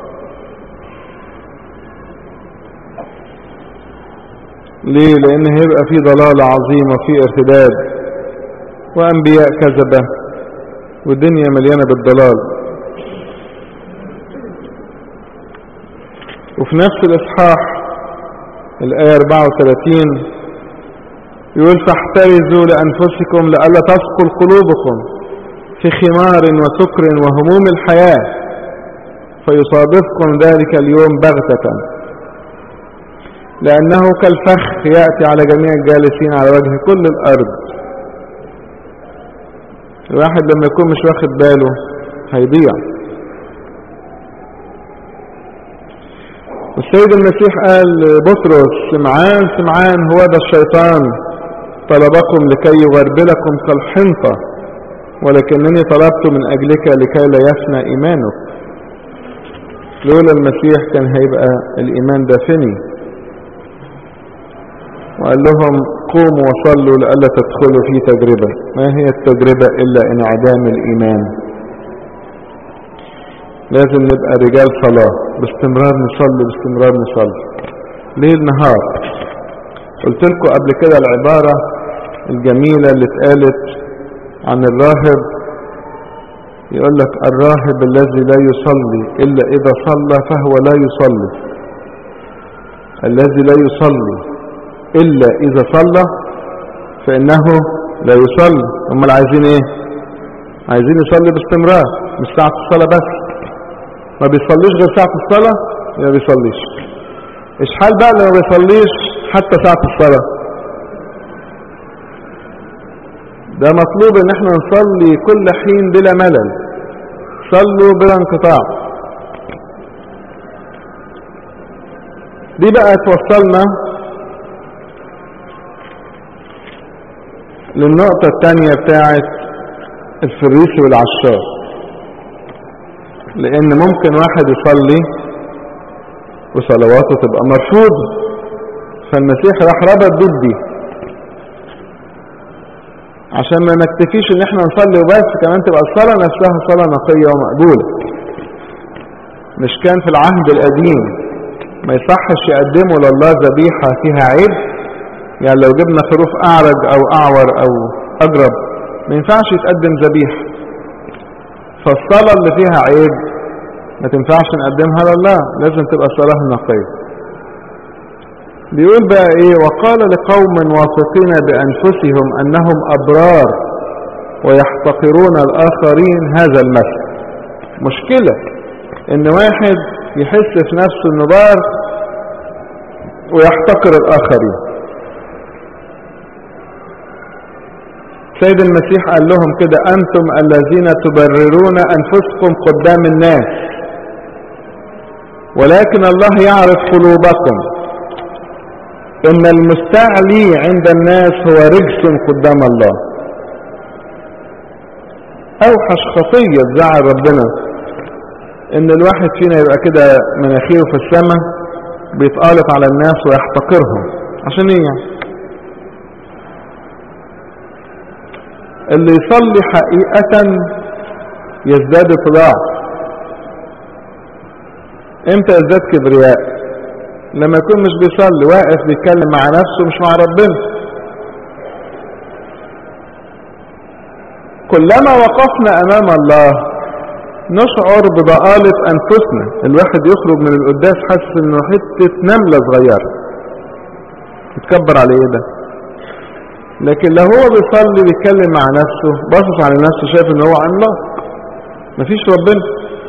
ليه؟ لأن هيبقى في ضلال عظيم وفي ارتداد وأنبياء كذبة والدنيا مليانة بالضلال. وفي نفس الإصحاح الآية أربعة وثلاثين يقول فاحترزوا لأنفسكم لئلا تثقل قلوبكم في خمار وسكر وهموم الحياة فيصادفكم ذلك اليوم بغتة، لأنه كالفخ يأتي على جميع الجالسين على وجه كل الأرض. الواحد لما يكون مش واخد باله هيضيع. والسيد المسيح قال بطرس سمعان سمعان هو ده الشيطان طلبكم لكي يغربلكم كالحنطة، ولكنني طلبت من أجلك لكي لا يفنى إيمانك. لولا المسيح كان هيبقى الإيمان دافني. وقال لهم قوموا وصلوا لئلا تدخلوا في تجربة. ما هي التجربة إلا انعدام الإيمان؟ لازم نبقى رجال صلاة باستمرار، نصلي باستمرار، نصلي ليل نهار. قلت لكم قبل كده العبارة الجميلة اللي اتقالت عن الراهب، يقول لك الراهب الذي لا يصلي إلا إذا صلى فهو لا يصلي، الذي لا يصلي إلا إذا صلى فإنه لا يصلي. هم اللي عايزين إيه؟ عايزين يصلي باستمرار، مش ساعة الصلاة بس. ما بيصليش غير ساعة الصلاة ما بيصليش. إيش حال بقى لو ما بيصليش حتى ساعة الصلاة؟ ده مطلوب ان احنا نصلي كل حين بلا ملل، صلوا بلا انقطاع. دي بقى توصلنا للنقطة الثانية بتاعت الفريسي والعشار. لان ممكن واحد يصلي وصلواته تبقى مرفوضة، فالمسيح راح ربط ضدي عشان ما نكتفيش ان احنا نصلي وبس، كمان تبقى الصلاة نفسها صلاة نقية ومقبولة. مش كان في العهد القديم ما يصحش يقدموا لله ذبيحة فيها عيب؟ يعني لو جبنا خروف اعرج او اعور او اجرب ما ينفعش يتقدم ذبيحة. فالصلاة اللي فيها عيب ما تنفعش نقدمها لله، لازم تبقى صلاة نقية. بيقول بقى ايه؟ وقال لقوم واثقين بانفسهم انهم ابرار ويحتقرون الاخرين هذا المثل. مشكلة ان واحد يحس في نفسه انه بار ويحتقر الاخرين. سيد المسيح قال لهم كده انتم الذين تبررون انفسكم قدام الناس، ولكن الله يعرف قلوبكم. ان المستعلي عند الناس هو رجس قدام الله. اوحش خطية تزعل ربنا ان الواحد فينا يبقى كده مناخيره في السماء بيتقالط على الناس ويحتقرهم. عشان ايه يعني؟ اللي يصلي حقيقة يزداد اتضاع. امتى يزداد كبرياء؟ لما يكون مش بيصلي، واقف بيتكلم مع نفسه مش مع ربنا. كلما وقفنا امام الله نشعر بضآلة انفسنا. الواحد يخرج من القداس حاسس انه حتة نملة صغيرة، يتكبر على ايه ده؟ لكن لو هو بيصلي بيتكلم مع نفسه باصص على نفسه شايف ان هو عملاق، مفيش ربنا.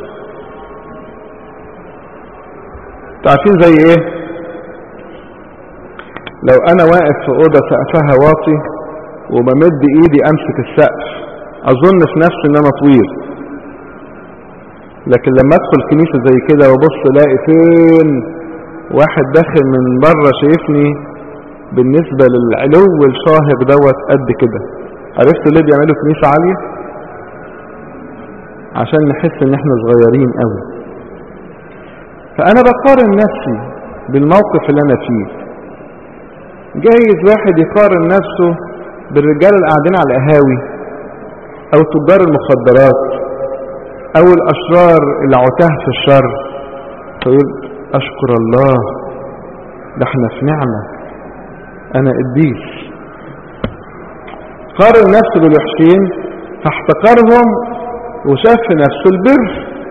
تعرفين زي ايه؟ لو انا واقف في اوضه سقفها واطي وبمد ايدي امسك السقف اظن في نفسي ان انا طويل، لكن لما ادخل كنيسه زي كده وبص الاقي فين واحد داخل من بره شايفني بالنسبه للعلو الشاهق دوت قد كده. عرفتوا ليه بيعملوا كنيسه عاليه؟ عشان نحس ان احنا صغيرين قوي. فانا بقارن نفسي بالموقف اللي انا فيه. جايز واحد يقارن نفسه بالرجال اللي قاعدين على القهاوي او تجار المخدرات او الاشرار اللي عتاه في الشر، فيقول اشكر الله ده احنا في نعمة، انا قديس. قارن نفسه بالوحشين فاحتقرهم وشاف في نفسه البر.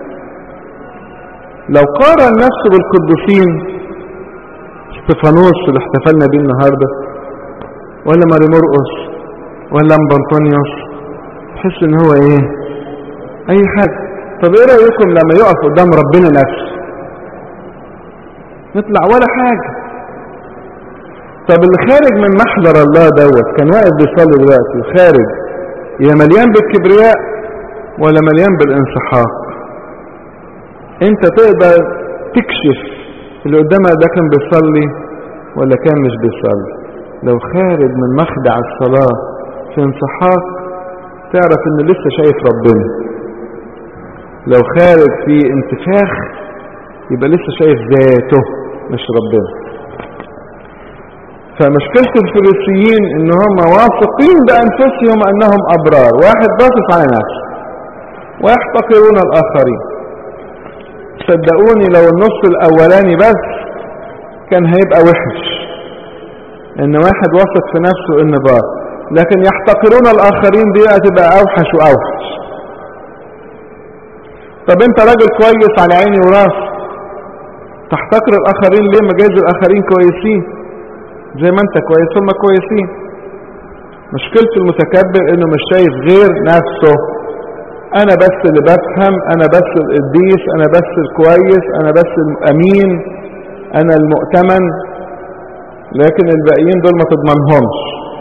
لو قارن نفسه بالقديسين، استفانوس اللي احتفلنا بيه النهارده، ولا ماري مرقس ولا ام بنطونيوس، تحس ان هو ايه اي حاجة. طب ايه رأيكم لما يقف قدام ربنا نفسه نطلع ولا حاجة؟ طب اللي خارج من محضر الله دوت كان واقف بيصلي دلوقتي خارج، يا مليان بالكبرياء ولا مليان بالانسحاق؟ انت تقدر تكشف اللي قدامك ده كان بيصلي ولا كان مش بيصلي. لو خارج من مخدع الصلاة في انسحاق تعرف ان لسه شايف ربنا، لو خارج في انتفاخ يبقى لسه شايف ذاته مش ربنا. فمشكلة الفريسيين ان هم واثقين بانفسهم انهم ابرار، واحد باصص على نفسه، ويحتقرون الاخرين. صدقوني لو النص الاولاني بس كان هيبقى وحش، ان واحد واثق في نفسه ان بار، لكن يحتقرون الاخرين دي هتبقى اوحش واوحش. طب انت راجل كويس على عيني وراسي، تحتقر الاخرين ليه؟ ما جايز الاخرين كويسين زي ما انت كويس هم كويسين. مشكلة المتكبر انه مش شايف غير نفسه، انا بس اللي بفهم، انا بس القديس، انا بس الكويس، انا بس الامين، انا المؤتمن، لكن الباقيين دول ما تضمنهمش.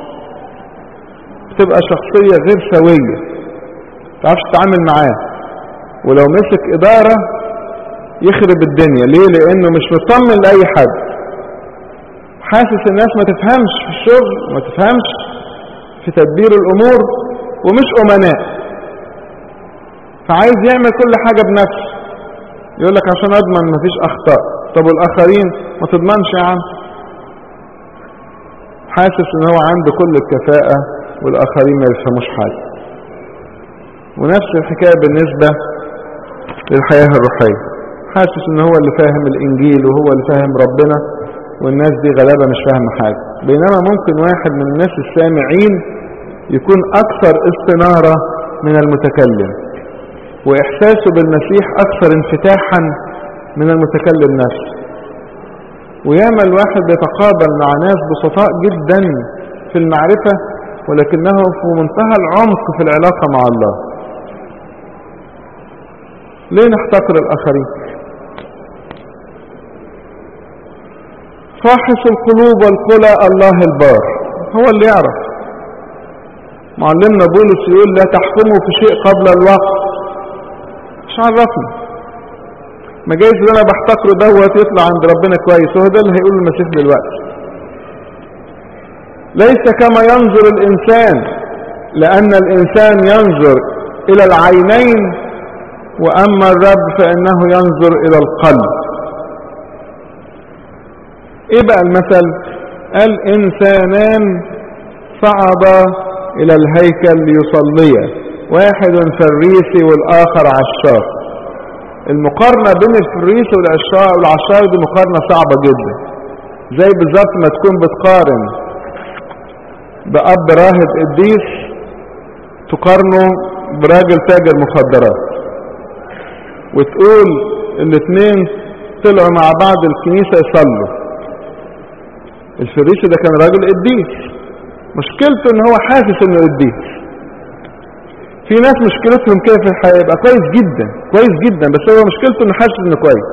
بتبقى شخصية غير سوية، تعرفش تتعامل معاه، ولو مسك ادارة يخرب الدنيا. ليه؟ لانه مش مطمن لاي حد، حاسس الناس ما تفهمش في الشغل وما تفهمش في تدبير الامور ومش امناء، فعايز يعمل كل حاجة بنفسه، يقول لك عشان اضمن مفيش اخطاء. طب والاخرين ما تضمنش يا عم، حاسس ان هو عنده كل الكفاءة والاخرين ما يفهموش حاجة. ونفس الحكاية بالنسبة للحياة الروحية، حاسس ان هو اللي فاهم الانجيل وهو اللي فاهم ربنا، والناس دي غلابة مش فاهم حاجة. بينما ممكن واحد من الناس السامعين يكون اكثر استنارة من المتكلم، واحساسه بالمسيح اكثر انفتاحا من المتكلم نفسه. وياما الواحد بيتقابل مع ناس بسطاء جدا في المعرفة، ولكنه في منتهى العمق في العلاقة مع الله. ليه نحتقر الاخرين؟ فاحص القلوب والقلى الله البار، هو اللي يعرف. معلمنا بولس يقول لا تحكموا في شيء قبل الوقت. مش عرفني، ما جايز اللي انا بحتقره دوت يطلع عند ربنا كويس، وهو ده اللي هيقول المسيح دلوقتي. ليس كما ينظر الانسان، لان الانسان ينظر الى العينين، واما الرب فانه ينظر الى القلب. ايه بقى المثل؟ قال انسانان صعدا الى الهيكل ليصليا، واحد فريسي والاخر عشار. المقارنة بين الفريسي والعشار والعشار دي مقارنة صعبة جدا، زي بالظبط ما تكون بتقارن بأب راهب قديس تقارنه براجل تاجر مخدرات، وتقول الاثنين طلعوا مع بعض الكنيسة يصلوا. الفريسي ده كان راجل قديس، مشكلته ان هو حاسس انه قديس. في ناس مشكلتهم كده في الحياة، يبقى كويس جدا كويس جدا بس هو مشكلته انه حاسس انه كويس.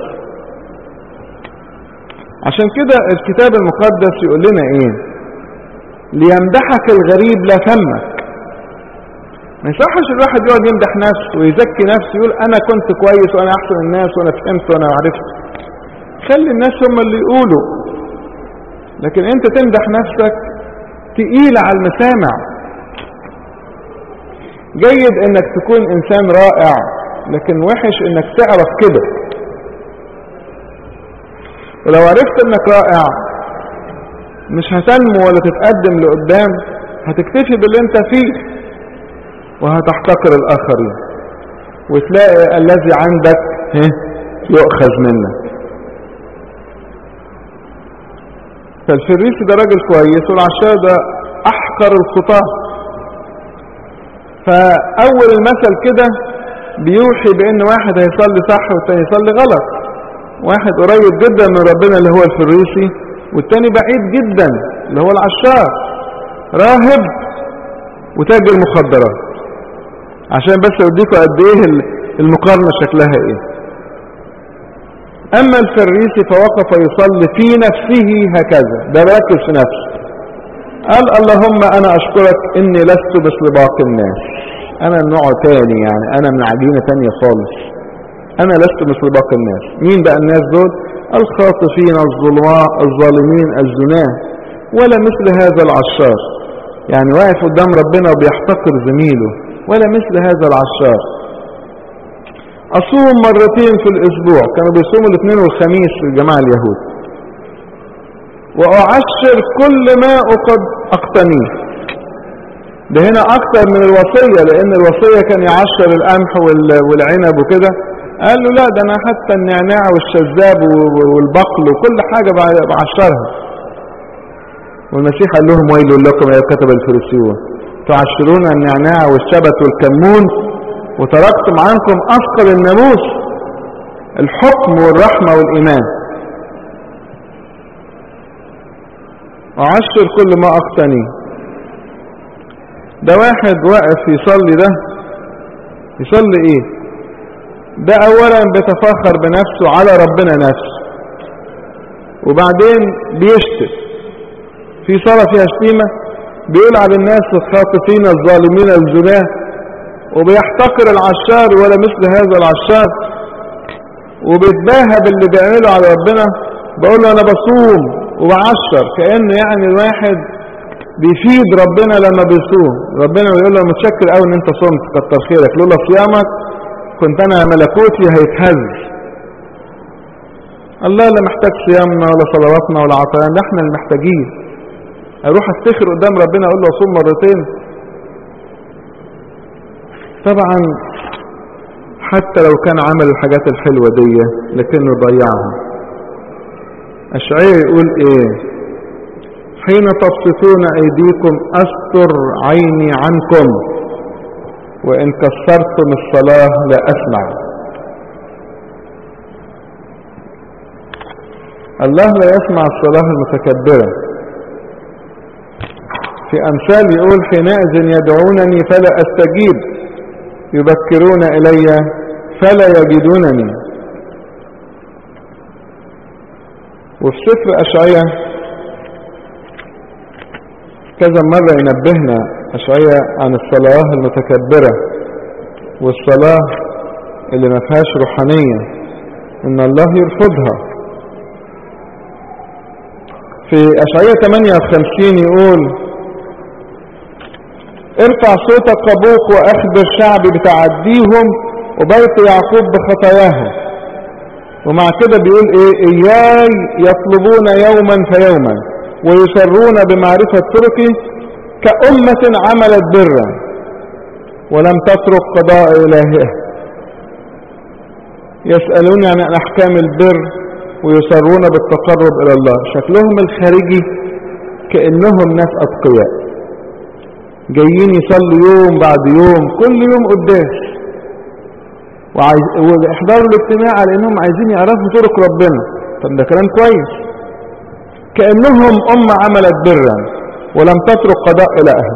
عشان كده الكتاب المقدس يقول لنا ايه؟ ليمدحك الغريب لا فمك. ما يصحش الواحد يقعد يمدح نفسه ويزكي نفسه، يقول انا كنت كويس وانا احسن الناس وانا فهمت وانا عرفت. خلي الناس هم اللي يقولوا، لكن انت تمدح نفسك تقيل على المسامع. جيد انك تكون انسان رائع، لكن وحش انك تعرف كده. ولو عرفت انك رائع مش هتنمو ولا تتقدم لقدام، هتكتفي باللي انت فيه وهتحتقر الاخرين، وتلاقي الذي عندك يؤخذ منك. فالفريسي ده راجل كويس والعشاء ده احقر الخطاة. فاول المثل كده بيوحي بان واحد هيصلي صح والتاني يصلي غلط، واحد قريب جدا من ربنا اللي هو الفريسي، والتاني بعيد جدا اللي هو العشار. راهب وتاجر مخدرات، عشان بس اوديكوا قد ايه المقارنة شكلها ايه. اما الفريسي فوقف يصلي في نفسه هكذا، ده راكز في نفسه، قال اللهم انا اشكرك اني لست مثل باقي الناس، انا نوع تاني، يعني انا من عجينة تانية خالص، انا لست مثل باقي الناس. مين بقى الناس دول؟ الخاطفين الظلماء الظالمين الزناه، ولا مثل هذا العشار، يعني واقف قدام ربنا وبيحتقر زميله، ولا مثل هذا العشار. اصوم مرتين في الاسبوع، كانوا بيصوموا الاثنين والخميس في الجماعة اليهود، واعشر كل ما اقد اقتنيه. ده هنا اكتر من الوصية، لان الوصية كان يعشر القمح والعنب وكده، قال له لا، ده انا حتى النعناع والشذاب والبقل وكل حاجة بعشرها. والمسيح قال لهم ويل لكم يا كتب الفريسيون تعشرون النعناع والشبت والكمون وتركتم عنكم اثقل الناموس، الحكم والرحمة والايمان. اعشر كل ما اقتني. ده واحد واقف يصلي، ده يصلي ايه؟ ده اولا بيتفاخر بنفسه على ربنا نفسه، وبعدين بيشتم في صلاة فيها شتيمة، بيقول على الناس الخاطفين الظالمين الزناه، وبيحتقر العشار ولا مثل هذا العشار، وبيتباهى باللي بيعمله على ربنا. بقول له انا بصوم وبعشر، كأنه يعني الواحد بيفيد ربنا لما بيصوم. ربنا بيقول له متشكر قوي ان انت صمت، كتر خيرك، لولا صيامك كنت انا ملكوتي هيتهز. الله لا محتاج صيامنا ولا صلواتنا ولا عطايانا، ده احنا اللي محتاجين. اروح افتخر قدام ربنا اقول له اصوم مرتين؟ طبعا حتى لو كان عمل الحاجات الحلوة دي لكنه ضيعها. اشعياء يقول ايه؟ حين تبسطون ايديكم استر عيني عنكم، وان كسرتم الصلاة لا اسمع. الله لا يسمع الصلاة المتكبرة. في امثال يقول حينئذ يدعونني فلا استجيب، يبكرون الي فلا يجدونني. وفي سفر اشعياء كذا مرة ينبهنا اشعياء عن الصلاة المتكبرة والصلاة اللي ما فيهاش روحانية، ان الله يرفضها. في اشعياء ثمانية وخمسين يقول ارفع صوتك كبوق واخبر شعبي بتعديهم وبيت يعقوب بخطاياهم. ومع كده بيقول ايه؟ اياي يطلبون يوما فيوما ويسرون بمعرفة طرقي، كأمة عملت برا ولم تترك قضاء إلهه. يسألون عن أحكام البر ويسرون بالتقرب إلى الله. شكلهم الخارجي كأنهم ناس أتقياء جايين يصلوا يوم بعد يوم، كل يوم قداس، وعايز وإحضار الاجتماع على إنهم عايزين يعرفوا طرق ربنا. طب ده كلام كويس. كأنهم أمة عملت برا ولم تترك قضاء إلهها.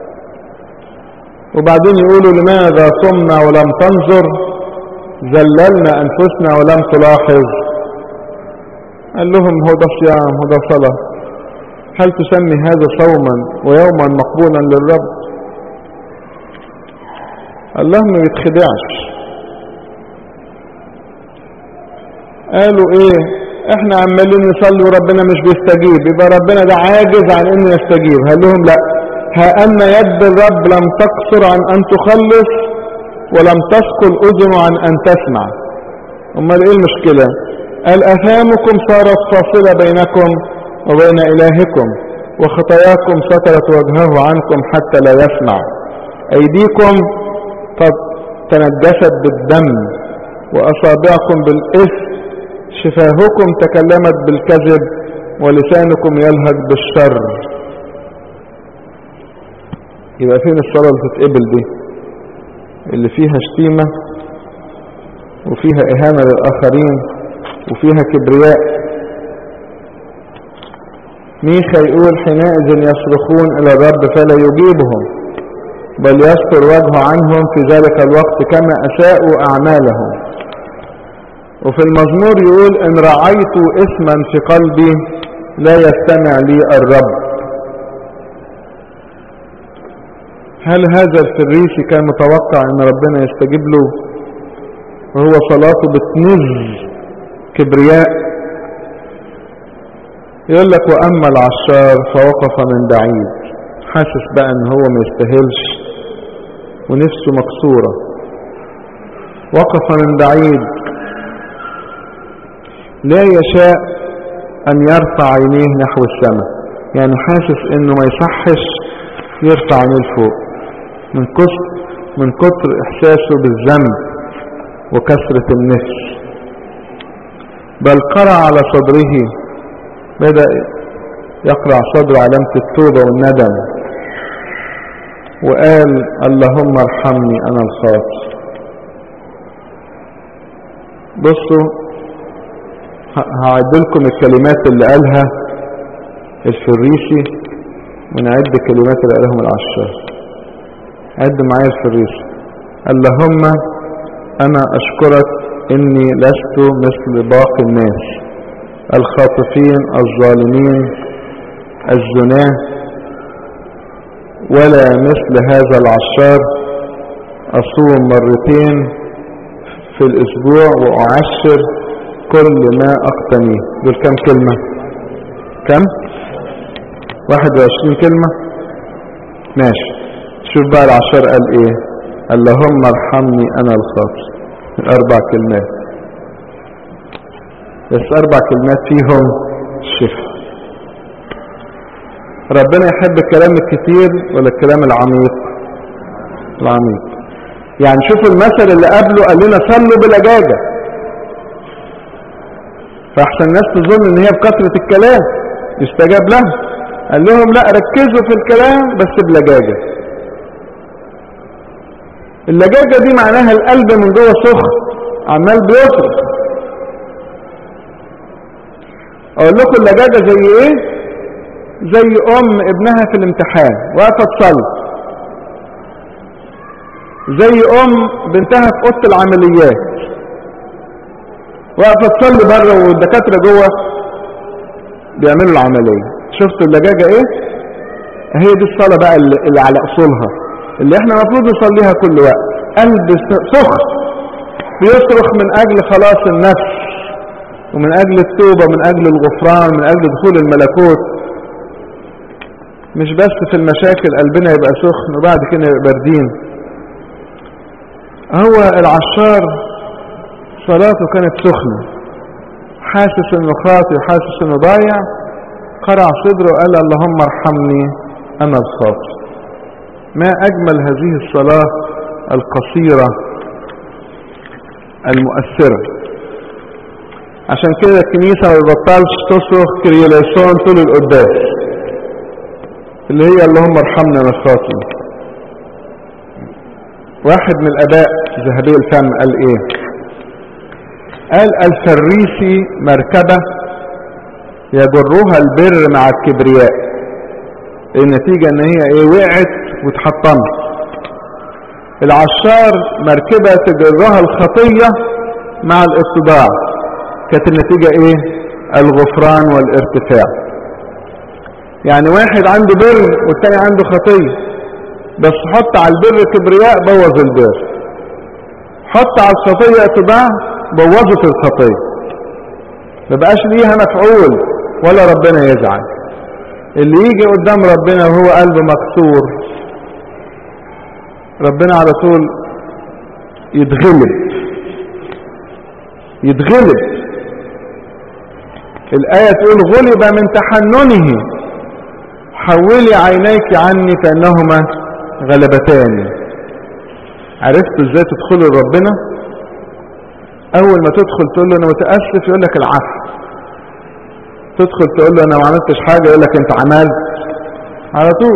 وبعدين يقولوا لماذا صمنا ولم تنظر، ذللنا أنفسنا ولم تلاحظ. قال لهم هو ده صيام، هو ده صلاة؟ هل تسمي هذا صوما ويوما مقبولا للرب؟ الله ما بيتخدعش. قالوا ايه؟ احنا عمالين نصلي وربنا مش بيستجيب، يبقى ربنا ده عاجز عن انه يستجيب. قال لهم لا، ها ان يد الرب لم تقصر عن ان تخلص ولم تثقل اذنه عن ان تسمع. امال ايه المشكلة؟ قال اثامكم صارت فاصلة بينكم وبين الهكم، وخطاياكم سترت وجهه عنكم حتى لا يسمع. ايديكم قد تنجست بالدم واصابعكم بالاثم، شفاهكم تكلمت بالكذب ولسانكم يلهج بالشر. يبقى فين الصلاة اللي تتقبل دي؟ اللي فيها شتيمة وفيها اهانة للاخرين وفيها كبرياء. ميخا يقول حينئذ يصرخون إلى الرب فلا يجيبهم بل يستر وجهه عنهم في ذلك الوقت كما أساءوا أعمالهم. وفي المزمور يقول إن رعيت اسما في قلبي لا يستمع لي الرب. هل هذا الفريسي كان متوقع ان ربنا يستجيب له وهو صلاته بتنز كبرياء؟ يقول لك واما العشار فوقف من بعيد، حاسس بقى ان هو ما يستاهلش ونفسه مكسورة، وقف من بعيد لا يشاء ان يرفع عينيه نحو السماء، يعني حاسس انه ما يصحش يرفع عينيه لفوق من كتر من كتر احساسه بالذنب وكسرة النفس. بل قرع على صدره، بدأ يقرع صدره علامة التوبة والندم وقال اللهم ارحمني انا الخاطئ. بصوا هعد لكم الكلمات اللي قالها الفريسي ونعد الكلمات اللي قالهم العشار. عد معايا الفريسي: اللهم انا اشكرك اني لست مثل باقي الناس الخاطفين الظالمين الزناه، ولا مثل هذا العشار اصوم مرتين في الاسبوع واعشر كل ما اقتنيه. دول كم كلمة؟ كم؟ واحد وعشرين كلمة. ماشي، شوف بقى العشار قال ايه: اللهم ارحمني انا الخاطئ. اربع كلمات بس، اربع كلمات فيهم شفاء. ربنا يحب الكلام الكتير ولا الكلام العميق؟ العميق. يعني شوفوا المثل اللي قبله قال لنا صلوا بلجاجة، فاحسن الناس تظن ان هي بكثرة الكلام يستجاب لها. قال لهم لا، ركزوا في الكلام بس بلجاجة. اللجاجة دي معناها القلب من جوه سخن عمال بيصرخ. اقول لكم اللجاجة زي ايه؟ زي ام ابنها في الامتحان واقفة تصلي، زي ام بنتها في اوضه العمليات واقفة تصلي بره والدكاترة جوه بيعملوا العملية. شفتوا اللجاجة ايه؟ هي دي الصلاة بقى اللي على اصولها، اللي احنا مفروض نصليها كل وقت. قلب سخن بيصرخ من اجل خلاص النفس ومن اجل التوبة، من اجل الغفران، من اجل دخول الملكوت. مش بس في المشاكل قلبنا يبقى سخن وبعد كده يبقى باردين. هو العشار صلاته كانت سخنة، حاسس انه خاطئ وحاسس انه ضايع، قرع صدره وقال اللهم ارحمني انا الخاطئ. ما اجمل هذه الصلاة القصيرة المؤثرة. عشان كده الكنيسة ما بتبطلش تصرخ كرياليسون طول القداس، اللي هي اللهم ارحمنا انا الخاطئ. واحد من الاباء ذهبي الفم قال ايه؟ قال الفريسي مركبة يجرها البر مع الكبرياء، النتيجة ان هي ايه؟ وقعت واتحطمت. العشار مركبة تجرها الخطية مع الاتضاع، كانت النتيجة ايه؟ الغفران والارتفاع. يعني واحد عنده بر والتاني عنده خطية، بس حط على البر كبرياء بوظ البر، حط على الخطية اتضاع بوظت الخطية، مبقاش ليها مفعول ولا ربنا يزعل. اللي يجي قدام ربنا وهو قلبه مكسور ربنا على طول يتغلب يتغلب. الآية تقول غلب من تحننه حولي عينيك عني كأنهما غلبتان. عرفت ازاي تدخل لربنا؟ اول ما تدخل تقول له انا متأسف يقول لك العفو، تدخل تقول له انا ما عملتش حاجة يقول لك انت عملت، على طول.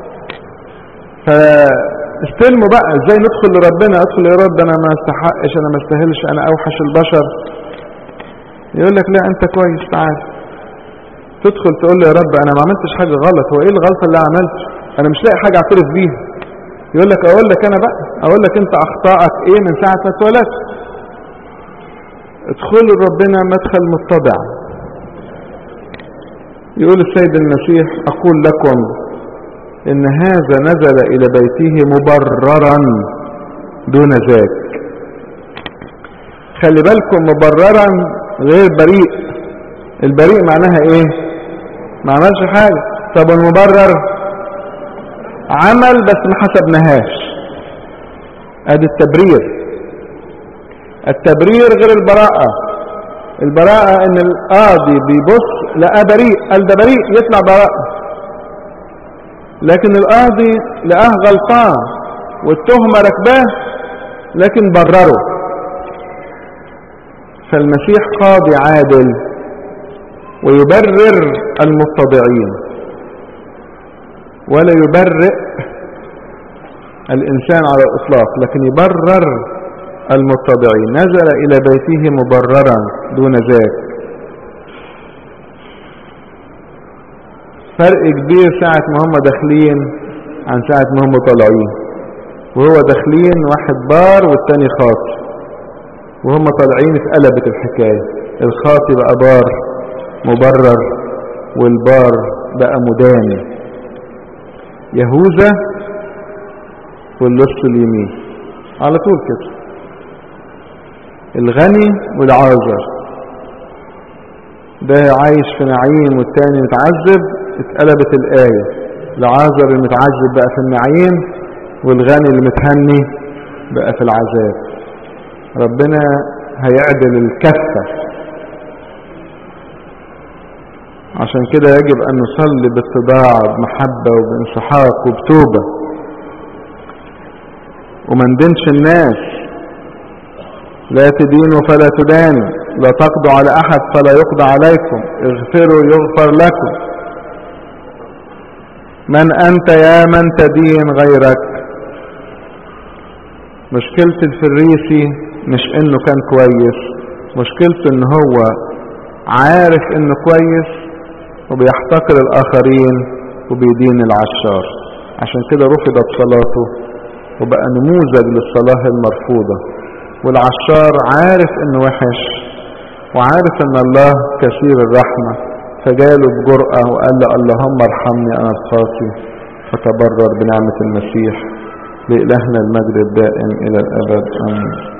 فاستلموا بقى ازاي ندخل لربنا. ادخل يا رب انا ما استحقش، انا ما استاهلش، انا اوحش البشر. يقول لك لا انت كويس، تعال. تدخل تقول له يا رب انا ما عملتش حاجة غلط، هو ايه الغلطة اللي عملت؟ انا مش لاقي حاجة اعترف بيها. يقول لك اقول لك انا بقى اقول لك انت اخطائك ايه من ساعة ما اتولدت. ادخلوا ربنا مدخل متضع. يقول السيد المسيح اقول لكم ان هذا نزل الى بيته مبررا دون ذاك. خلي بالكم مبررا غير بريء. البريء معناها ايه؟ ما عملش حاجة. طب المبرر عمل بس ما حسبناهاش. ادي التبرير. التبرير غير البراءة. البراءة ان القاضي بيبص لقى بريء، قال ده بريء يطلع براءة. لكن القاضي لقاه غلطان والتهمة ركباه لكن برره. فالمسيح قاضي عادل ويبرر المتضعين ولا يبرئ الإنسان على الإطلاق، لكن يبرر المتضعين. نزل إلى بيته مبررا دون ذاك. فرق كبير ساعة ما هم داخلين عن ساعة ما هم طالعين. وهو داخلين واحد بار والتاني خاطي، وهم طالعين اتقلبت الحكاية. الخاطي بقى بار مبرر والبار بقى مداني. يهوذا واللص اليمين على طول كده. الغني والعازر، ده عايش في نعيم والتاني متعذب. اتقلبت الآية. العازر المتعذب بقى في النعيم والغني المتهني بقى في العذاب. ربنا هيعدل الكفة. عشان كده يجب أن نصلي باتضاع بمحبة وبانسحاق وبتوبة، وما ندينش الناس. لا تدينوا فلا تدانوا، لا تقضوا على أحد فلا يقضى عليكم، اغفروا يغفر لكم. من أنت يا من تدين غيرك؟ مشكلة الفريسي مش انه كان كويس، مشكلته ان هو عارف انه كويس وبيحتقر الاخرين وبيدين العشار. عشان كده رفضت صلاته وبقى نموذج للصلاة المرفوضة. والعشار عارف انه وحش وعارف ان الله كثير الرحمة، فجاله بجرأة وقال له اللهم ارحمني انا الخاطي، فتبرر بنعمة المسيح. لإلهنا المجد الدائم الى الابد امين.